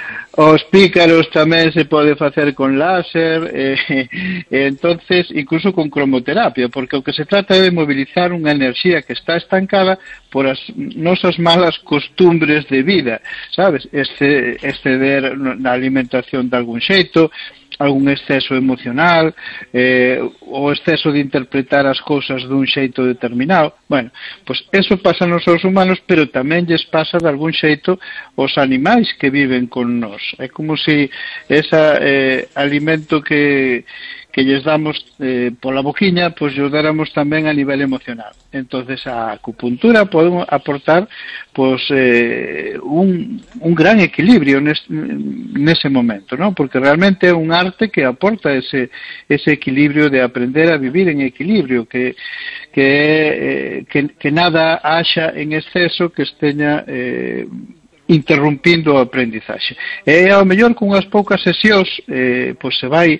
Os pícaros tamén se pode facer con láser, eh, eh, entonces incluso con cromoterapia, porque o que se trata é de mobilizar unha enerxía que está estancada por as nosas malas costumbres de vida, sabes? Este, exceder na alimentación de algún xeito, algún exceso emocional, eh, o exceso de interpretar as cousas dun xeito determinado. Bueno, pois eso pasa nos seres humanos, pero tamén lles pasa de algún xeito os animais que viven con nós. É como se ese eh, alimento que que lles damos eh, pola boquiña, pois lles dáramos tamén a nivel emocional. Entonces a acupuntura pode aportar pois eh, un, un gran equilibrio nes, nese momento, ¿no? Porque realmente é un arte que aporta ese, ese equilibrio de aprender a vivir en equilibrio, que que, eh, que, que nada haxa en exceso que esteña eh, interrumpindo o aprendizaxe. E ao mellor con unhas poucas sesións eh, pois se vai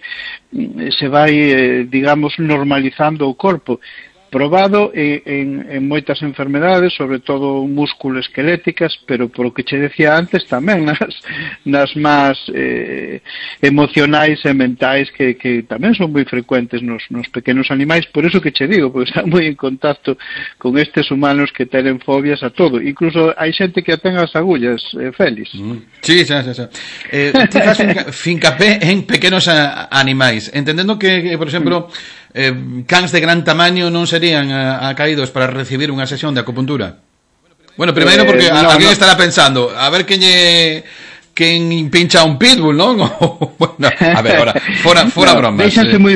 se vai eh, digamos normalizando o corpo. Probado en, en, en moitas enfermedades, sobre todo músculo-esqueléticas, pero por o que che decía antes tamén nas, nas máis eh, emocionais e mentais que, que tamén son moi frecuentes nos, nos pequenos animais. Por eso que che digo, porque está moi en contacto con estes humanos que tenen fobias a todo. Incluso hai xente que ten as agullas, eh, Félix. Mm. Sí, sí, sí, sí. Eh, ti faz fincapé en pequenos a, animais, entendendo que, que por exemplo, mm. Eh, cans de gran tamaño non serían a, a caídos para recibir unha sesión de acupuntura? Bueno, primeiro porque eh, no, alguén no. estará pensando, a ver quen lle quen pincha un pitbull, non? Bueno, a ver, ahora, fora, fora no, bromas. Déxanse eh. moi ben.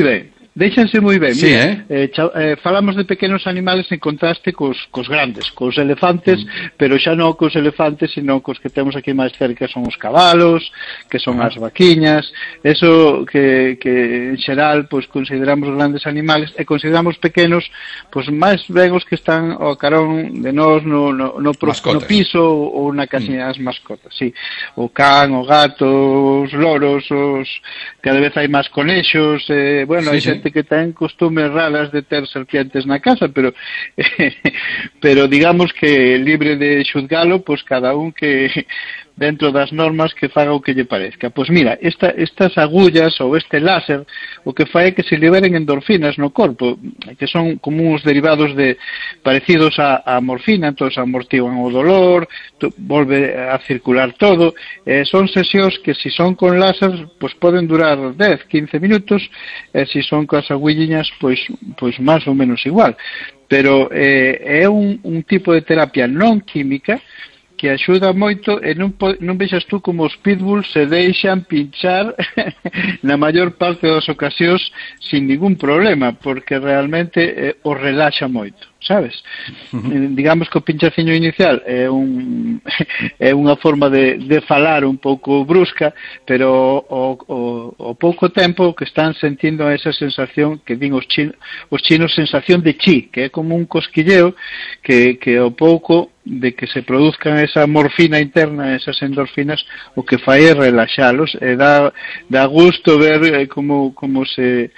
Déixanse moi ben. Sí, Mira, eh? Eh, cha, eh, falamos de pequenos animales en contraste cos, cos grandes, cos elefantes, mm. pero xa non cos elefantes, sino cos que temos aquí máis cerca son os cabalos, que son as vaquiñas, eso que, que en xeral pois consideramos grandes animales e consideramos pequenos pois máis ben os que están ao carón de nós no, no, no, pro, no piso ou na casiña das mm. mascotas, sí. O can, o gato, os loros, os cada vez hai máis conexos, eh, bueno, sí, hai xente sí. que ten costumes raras de ter serpientes na casa, pero eh, pero digamos que libre de xuzgalo, pois cada un que dentro das normas que faga o que lle parezca. Pois mira, esta, estas agullas ou este láser o que fai é que se liberen endorfinas no corpo, que son como uns derivados de parecidos a, a morfina, entón amortiguan o dolor, to, volve a circular todo, eh, son sesións que se si son con láser pois poden durar dez, quince minutos, e se si son coas agulliñas pois, pois máis ou menos igual. Pero eh, é un, un tipo de terapia non química que axuda moito e non, non vexas tú como os pitbulls se deixan pinchar na maior parte das ocasións sin ningún problema, porque realmente eh, os relaxa moito, sabes? Uh-huh. Digamos que o pinchaciño inicial é un é unha forma de, de falar un pouco brusca, pero o, o, o pouco tempo que están sentindo esa sensación que din os chinos, os chinos sensación de chi, que é como un cosquilleo que, que o pouco de que se produzcan esa morfina interna, esas endorfinas, o que fai é relaxalos, e dá, dá gusto ver eh, como, como se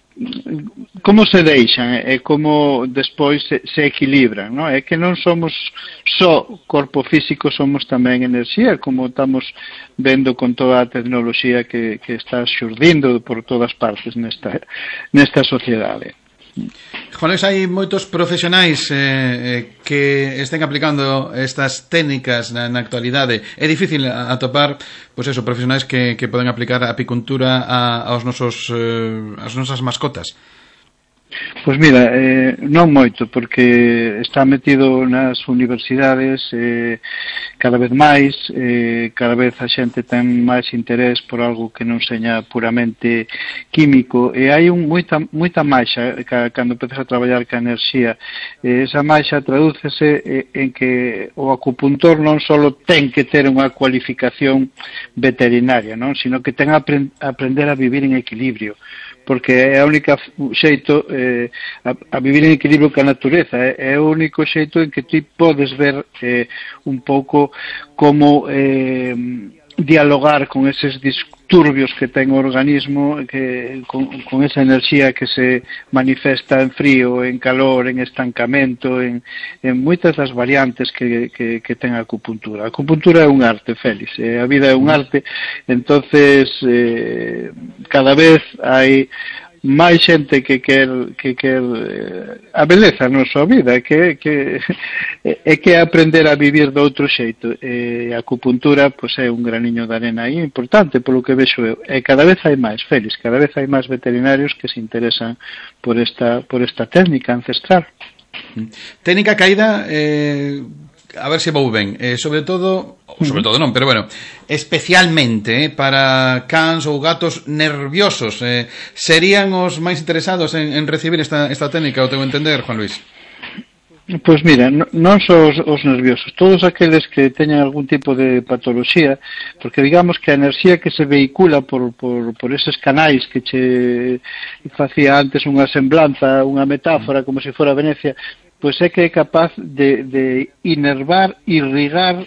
como se deixan e como despois se, se equilibran, non? É que non somos só corpo físico, somos tamén enerxía, como estamos vendo con toda a tecnoloxía que, que está xurdindo por todas partes nesta, nesta sociedade. Juan Luis, hai moitos profesionais eh, que estén aplicando estas técnicas na, na actualidade. É difícil atopar, pois eso, profesionais que, que poden aplicar a apicultura a, aos nosos, eh, as nosas mascotas. Pois mira, eh, non moito, porque está metido nas universidades eh, cada vez máis, eh, cada vez a xente ten máis interés por algo que non seña puramente químico, e hai un, moita, moita maixa cando empezas a traballar ca enerxía. Eh, esa maixa tradúcese eh, en que o acupuntor non só ten que ter unha cualificación veterinaria, non, sino que ten a aprend- aprender a vivir en equilibrio, porque é a única xeito eh, a, a vivir en equilibrio ca natureza, é, é o único xeito en que ti podes ver eh, un pouco como eh, dialogar con eses disturbios que ten o organismo, que, con, con esa enerxía que se manifesta en frío, en calor, en estancamento, en, en moitas das variantes que, que, que ten a acupuntura. A acupuntura é un arte, Félix, eh, a vida é un arte, entonces eh, cada vez hai máis xente que quer que quer eh, a beleza na súa vida, que que é que aprender a vivir de outro xeito. E a acupuntura pois é un graniño de arena aí importante polo que vexo eu. E cada vez hai máis, Félix, cada vez hai máis veterinarios que se interesan por esta por esta técnica ancestral. Técnica caída, eh, a ver se vou ben, eh, sobre todo, sobre todo non, pero bueno, especialmente eh, para cans ou gatos nerviosos, eh, serían os máis interesados en, en recibir esta, esta técnica, o teu entender, Juan Luis? Pois mira, non só os, os nerviosos, todos aqueles que teñan algún tipo de patoloxía, porque digamos que a enerxía que se vehicula por, por, por eses canais que che facía antes unha semblanza, unha metáfora, como se fora Venecia, pois é que é capaz de, de inervar, irrigar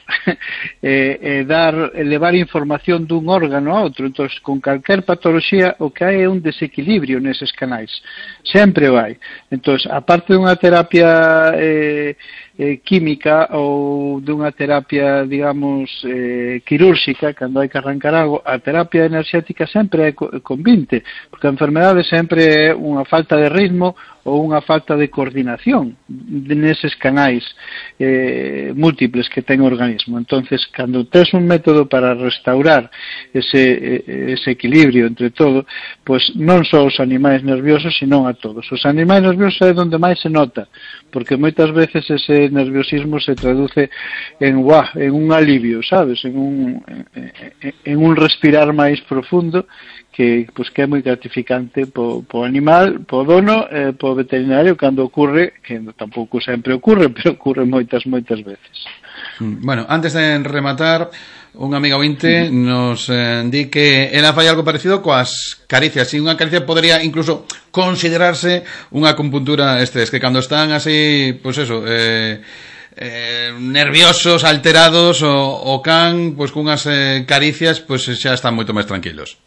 e, e dar, elevar información dun órgano a outro. Entón, con calquer patoloxía o que hai é un desequilibrio neses canais, sempre o hai. Entón, aparte dunha terapia eh, eh, química ou dunha terapia, digamos, eh, quirúrxica, cando hai que arrancar algo, a terapia enerxética sempre é convinte, porque a enfermedade sempre é unha falta de ritmo ou unha falta de coordinación neses canais eh, múltiples que ten o organismo. Entonces, cando tes un método para restaurar ese, ese equilibrio entre todo, pois non só os animais nerviosos, sino a todos. Os animais nerviosos é onde máis se nota, porque moitas veces ese ese nerviosismo se traduce en, uah, en un alivio, sabes, en un, en, en un respirar máis profundo, que pues que é moi gratificante po, po animal, po dono, eh, po veterinario, cando ocurre, que tampouco sempre ocurre, pero ocurre moitas, moitas veces. Bueno, antes de rematar, un amigo ointe nos eh, di que ela fai algo parecido coas caricias, e unha caricia podría incluso considerarse unha acupuntura estes, que cando están así, pues eso, eh, eh, nerviosos, alterados, o, o can, pues cunhas eh, caricias, pues xa están moito máis tranquilos.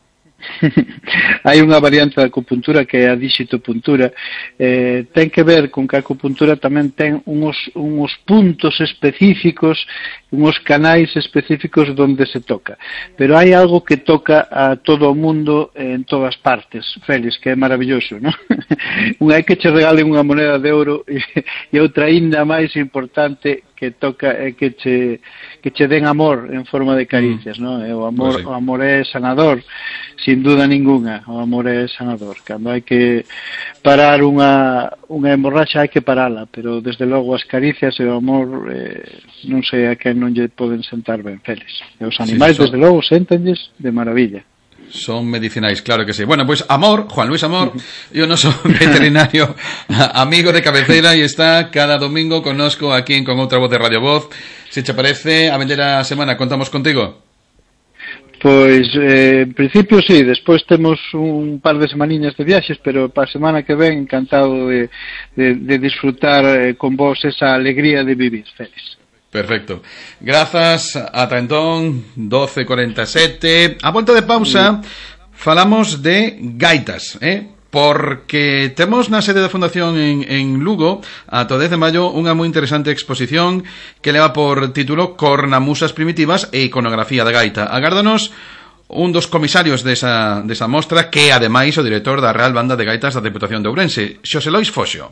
Hai unha variante da acupuntura que é a digitopuntura, eh, ten que ver con que a acupuntura tamén ten uns, uns puntos específicos, uns canais específicos donde se toca, pero hai algo que toca a todo o mundo en todas partes, Félix, que é maravilloso, non? Unha é que che regalen unha moneda de ouro e, e outra ainda máis importante que toca é que che, que che den amor en forma de caricias, non? E o amor, pues sí. O amor é sanador, sin duda ninguna, o amor é sanador. Cando hai que parar unha, unha hemorraxa hai que parala, pero desde logo as caricias e o amor eh, non sei a quen non lle poden sentar ben, Félix. E os animais, sí, son... desde logo, séntenlles de maravilla. Son medicinais, claro que sí. Bueno, pues Amor, Juan Luis Amor, yo no soy veterinario, amigo de cabeceira, y está cada domingo connosco aquí en Con Outra Voz de Radio Voz. Si te parece, a vender a semana contamos contigo. Pois, eh, en principio sí, despois temos un par de semaniñas de viaxes, pero para a semana que ven encantado de, de, de disfrutar eh, con vos esa alegría de vivir, Félix. Perfecto. Grazas, ata entón, doce cuarenta e sete. A volta de pausa, falamos de gaitas, eh? Porque temos na sede da Fundación en, en Lugo, ata o dez de maio, unha moi interesante exposición que leva por título Cornamusas primitivas e iconografía da gaita. Agárdanos un dos comisarios desa, desa mostra, que é ademais o director da Real Banda de Gaitas da Deputación de Ourense, Xosé Lois Foxo.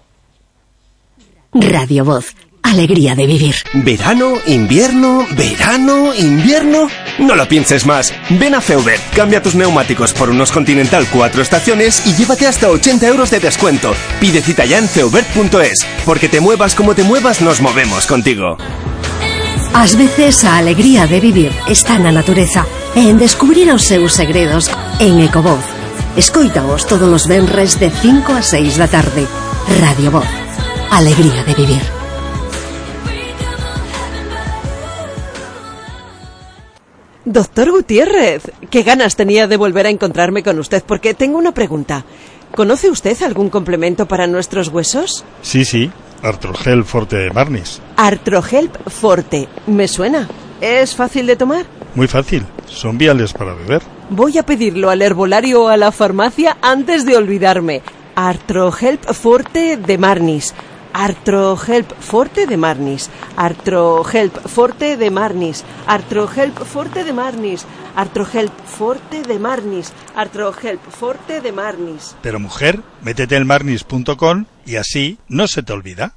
Radio Voz. Alegría de vivir. ¿Verano, invierno, verano, invierno? No lo pienses más. Ven a Feubert, cambia tus neumáticos por unos Continental cuatro estaciones y llévate hasta ochenta euros de descuento. Pide cita ya en feubert punto es, porque te muevas como te muevas, nos movemos contigo. Ás veces a alegría de vivir está na natureza e en descubrir os seus segredos en Ecovoz. Escoítaos todos os venres de cinco a seis da tarde. Radio Voz. Alegría de vivir. Doctor Gutiérrez, qué ganas tenía de volver a encontrarme con usted, porque tengo una pregunta. ¿Conoce usted algún complemento para nuestros huesos? Sí, sí, Artrogel Forte de Marnis. Artrogel Forte, me suena. ¿Es fácil de tomar? Muy fácil, son viales para beber. Voy a pedirlo al herbolario o a la farmacia antes de olvidarme. Artrogel Forte de Marnis. Artrohelp Forte de Marnis, Artrohelp Forte de Marnis, Artrohelp Forte de Marnis, Artrohelp Forte de Marnis, Artrohelp Forte de Marnis. Pero mujer, métete en marnis punto com y así no se te olvida.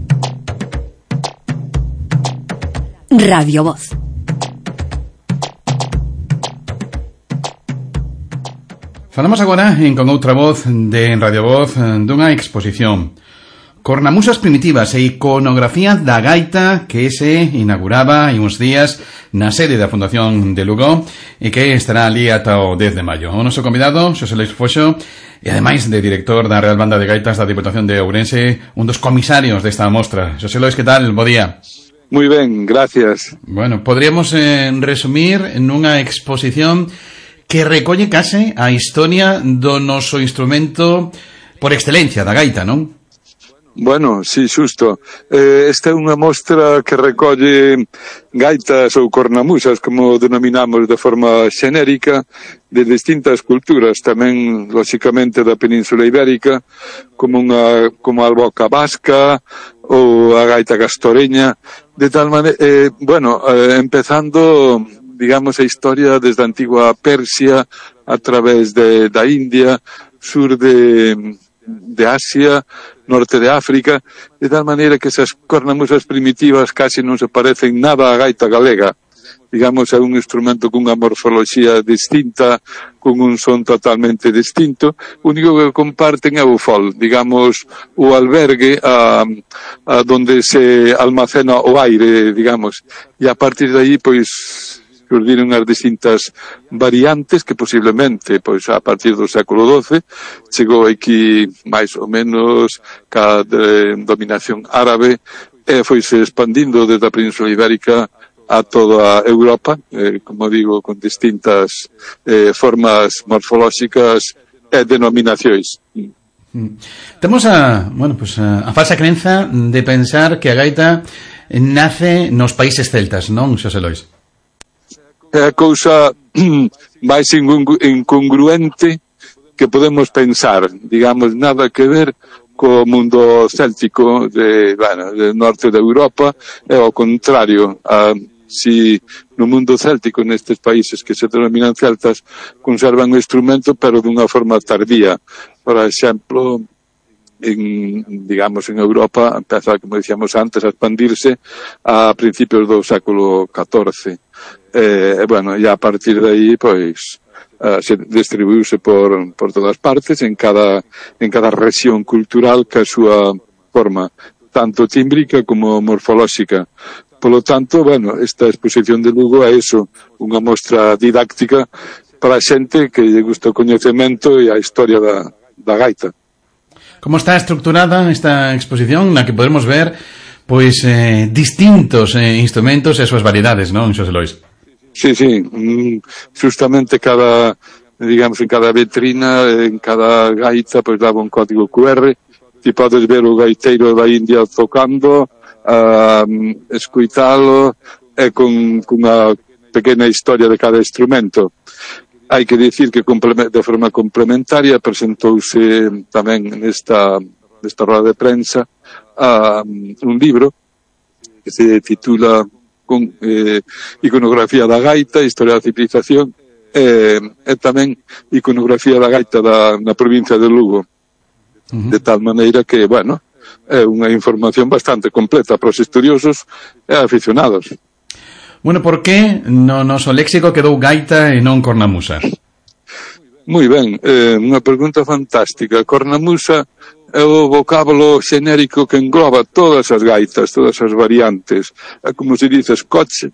Radio Voz. Falamos agora en Con Outra Voz de Radio Voz dunha exposición Cornamusas primitivas e iconografía da gaita que se inauguraba hai uns días na sede da Fundación de Lugo e que estará ali ata o dez de maio. O noso convidado, Xosé Lois Foxo, e ademais de director da Real Banda de Gaitas da Deputación de Ourense, un dos comisarios desta mostra. Xosé Lois, que tal? Bo día. Moi ben, gracias. Bueno, podríamos eh, resumir nunha exposición que recolle case a historia do noso instrumento por excelencia, da gaita, non? Bueno, sí, xusto. Eh, esta é unha mostra que recolle gaitas ou cornamusas, como denominamos de forma xenérica, de distintas culturas, tamén, lóxicamente, da Península Ibérica, como unha como a alboca vasca ou a gaita castoreña, de tal maneira, eh, bueno, eh, empezando, digamos, a historia desde a antigua Persia, a través de, da India, sur de... de Asia, norte de África, de tal maneira que esas cornamusas primitivas casi non se parecen nada á gaita galega. digamos, é un instrumento cunha morfoloxía distinta, con un son totalmente distinto. O único que comparten é o fol, digamos, o albergue a, a donde se almacena o aire, digamos, e a partir de aí, pois, surdiron as distintas variantes que posiblemente, pois, a partir do século doce, chegou aquí máis ou menos ca de dominación árabe e foise expandindo desde a Península Ibérica a toda a Europa, eh, como digo, con distintas eh, formas morfolóxicas e denominacións. Temos a, bueno, pues a, a falsa crenza de pensar que a gaita nace nos países celtas, non, Xosé Lois? É a cousa máis incongruente que podemos pensar, digamos, nada que ver co mundo céltico de, bueno, del norte de Europa, é ao contrario, a, si no mundo céltico, nestes países que se denominan celtas, conservan o instrumento, pero dunha forma tardía. Por exemplo, en, digamos, en Europa, empeza, como dicíamos antes, a expandirse a principios do século catorce. E, eh, bueno, e a partir de aí, pois, uh, se distribuíuse por, por todas partes, en cada, en cada rexión cultural que a súa forma, tanto tímbrica como morfolóxica. Polo tanto, bueno, esta exposición de Lugo é iso, unha mostra didáctica para a xente que lle gusta o coñecemento e a historia da, da gaita. Como está estructurada esta exposición na que podemos ver, pois, eh, distintos eh, instrumentos e as súas variedades, non, Xosé Lois? Sí, sí, justamente cada, digamos, en cada vitrina, en cada gaita, pois daba un código cu erre, ti podes ver o gaiteiro da India tocando, uh, escuitalo, e con, con unha pequena historia de cada instrumento. Hai que dicir que de forma complementaria presentouse tamén nesta, nesta roda de prensa uh, un libro que se titula con eh, iconografía da gaita, historia da civilización e, e tamén iconografía da gaita da, na provincia de Lugo. Uh-huh. De tal maneira que, bueno, é unha información bastante completa para os estudiosos e aficionados. Bueno, por que no noso léxico quedou gaita e non cornamusa? Moi ben, eh, unha pregunta fantástica. Cornamusa é o vocábulo xenérico que engloba todas as gaitas, todas as variantes. É como se dices coche,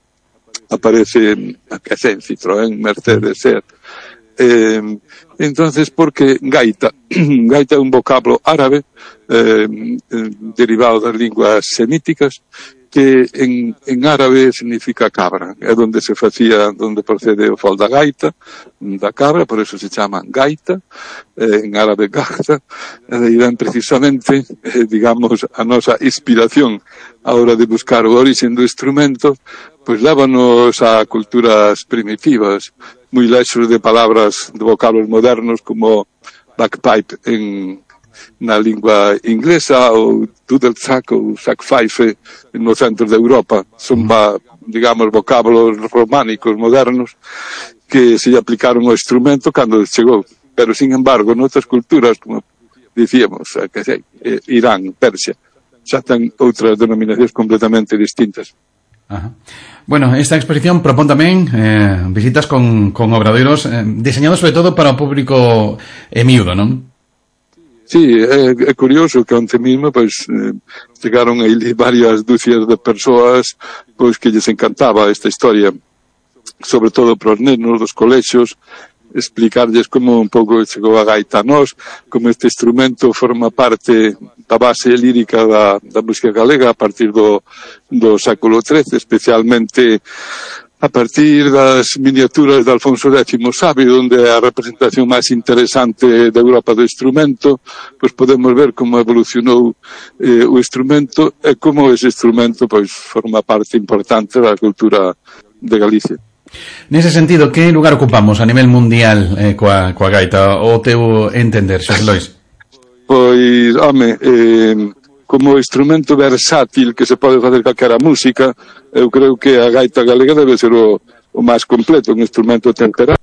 aparece que é Citroën, Mercedes, Seat. Eh, entonces, porque gaita? Gaita é un vocábulo árabe, eh, derivado das linguas semíticas, que en, en árabe significa cabra. É onde se facía, onde procede o fol da gaita, da cabra, por eso se chama gaita, eh, en árabe gaita, e aí ven precisamente, eh, digamos, a nosa inspiración a hora de buscar o orixen do instrumento, pois lévanos a culturas primitivas, moi lexos de palabras, de vocablos modernos, como bagpipe en na lingua inglesa, ou doodle-sack ou sackpfeife no centro de Europa. Son, va, digamos, vocábulos románicos modernos que se aplicaron ao instrumento cando chegou. Pero, sin embargo, noutras culturas, como dicíamos, que sei, Irán, Persia, xa ten outras denominacións completamente distintas. Ajá. Bueno, esta exposición propón tamén eh, visitas con, con obradoiros eh, diseñados sobre todo para o público eh, miúdo, non? Sí, é, é curioso que onte mismo pois, eh, chegaron aí varias dúcias de persoas pois, que lles encantaba esta historia, sobre todo para os nenos dos colexios, explicarlles como un pouco chegou a gaita a nós, como este instrumento forma parte da base lírica da, da música galega a partir do, do século trece, especialmente a partir das miniaturas de Alfonso décimo Sabio, onde é a representación máis interesante de Europa do instrumento, pois podemos ver como evolucionou eh, o instrumento e como ese instrumento pois forma parte importante da cultura de Galicia. Nese sentido, que lugar ocupamos a nivel mundial eh, coa, coa gaita, o teu entender, Xosé Lois? Pois, home, eh, como instrumento versátil que se pode facer calquera música, eu creo que a gaita galega debe ser o, o máis completo, un instrumento temperado.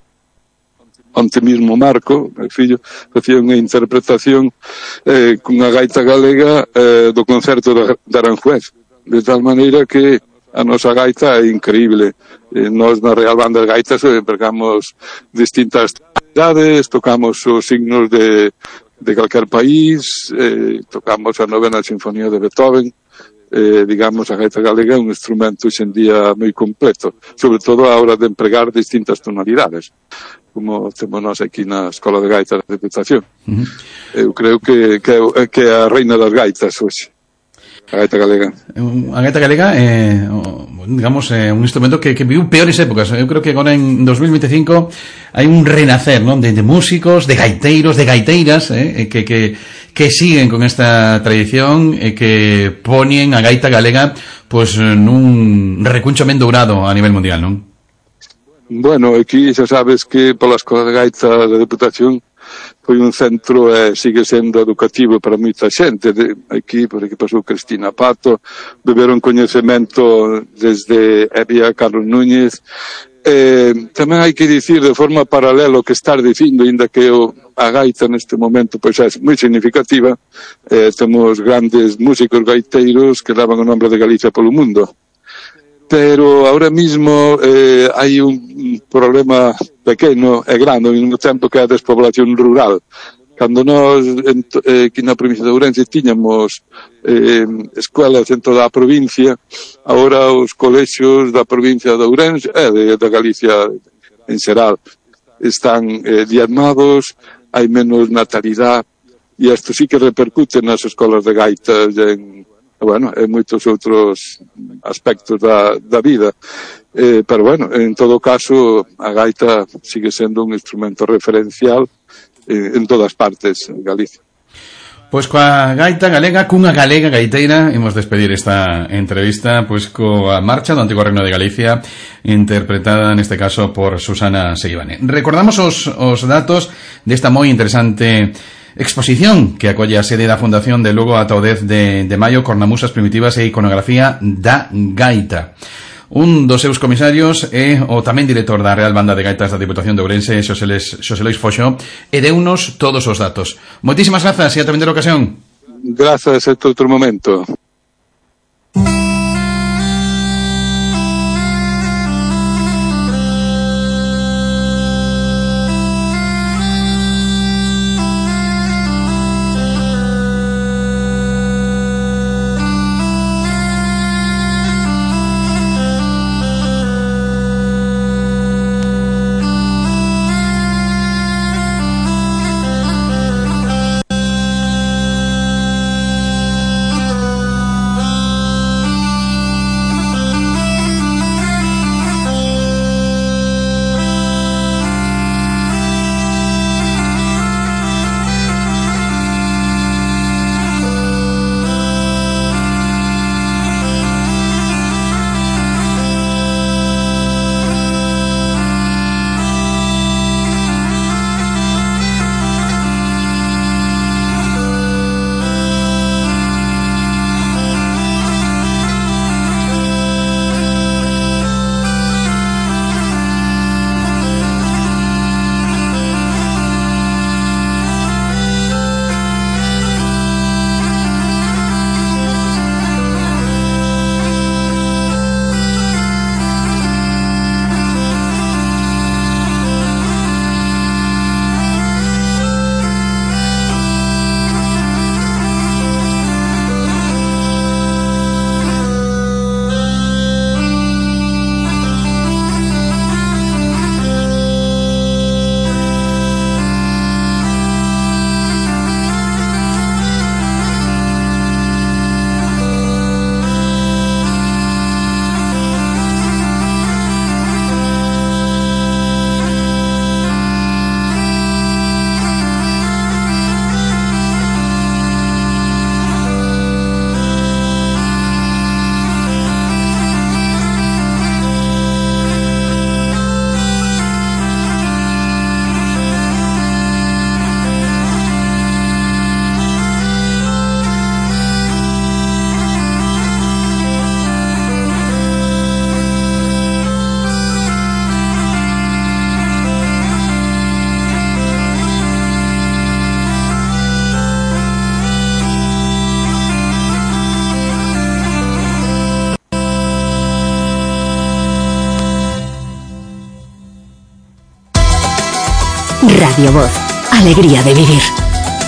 Onte mismo Marco, meu fillo, facía unha interpretación eh, cunha gaita galega eh, do concerto de, de Aranjuez, de tal maneira que a nosa gaita é increíble. Eh, nós na Real Banda de Gaitas empregamos distintas tonalidades, tocamos os signos de, de calquer país, eh, tocamos a novena sinfonía de Beethoven. Eh, digamos, a gaita galega é un instrumento hoxe en día moi completo, sobre todo a hora de empregar distintas tonalidades, como temos nós aquí na Escola de Gaita da Deputación. Uh-huh. Eu creo que, que, que é a reina das gaitas hoxe. A gaita galega. A gaita galega é, digamos, é un instrumento que, que viu peores épocas. Eu creo que agora en dos mil veinticinco hai un renacer, non? De, de músicos, de gaiteiros, de gaiteiras, eh? que, que, que siguen con esta tradición e que poñen a gaita galega pues, nun recuncho ben dourado a nivel mundial, non? Bueno, aquí xa sabes que pola Escola de Gaita da Deputación foi un centro e eh, sigue sendo educativo para moita xente. De, aquí, por aquí pasou Cristina Pato, beberon coñecemento desde Evia Carlos Núñez. Eh, tamén hai que dicir de forma paralela o que estás dicindo, ainda que o, a gaita neste momento pois é moi significativa. Eh, temos grandes músicos gaiteiros que daban o nombre de Galicia polo mundo. Pero ahora mismo eh, hai un problema pequeno e grande ao mesmo tempo que é a despoblación rural. Cando nós eh, aquí na provincia de Ourense tiñamos eh, escolas en toda a provincia, agora os colexios da provincia de Ourense e de, de Galicia en xeral están eh, diezmados, hai menos natalidade e isto sí que repercute nas escolas de gaitas en bueno, en moitos outros aspectos da, da vida. Eh, pero, bueno, en todo caso, a gaita sigue sendo un instrumento referencial eh, en todas partes en Galicia. Pois coa gaita galega, cunha galega gaiteira, imos despedir esta entrevista pois coa marcha do Antigo Reino de Galicia, interpretada neste caso por Susana Seivane. Recordamos os, os datos desta moi interesante exposición que acolle a sede da Fundación de Lugo ata o dez de, de maio, Cornamusas primitivas e iconografía da gaita. Un dos seus comisarios é o tamén director da Real Banda de Gaitas da Diputación de Ourense, Xosé Lois Foxo, e deunos todos os datos. Moitísimas grazas e ata vender ocasión. Grazas, até outro momento. Radio Voz. Alegría de vivir.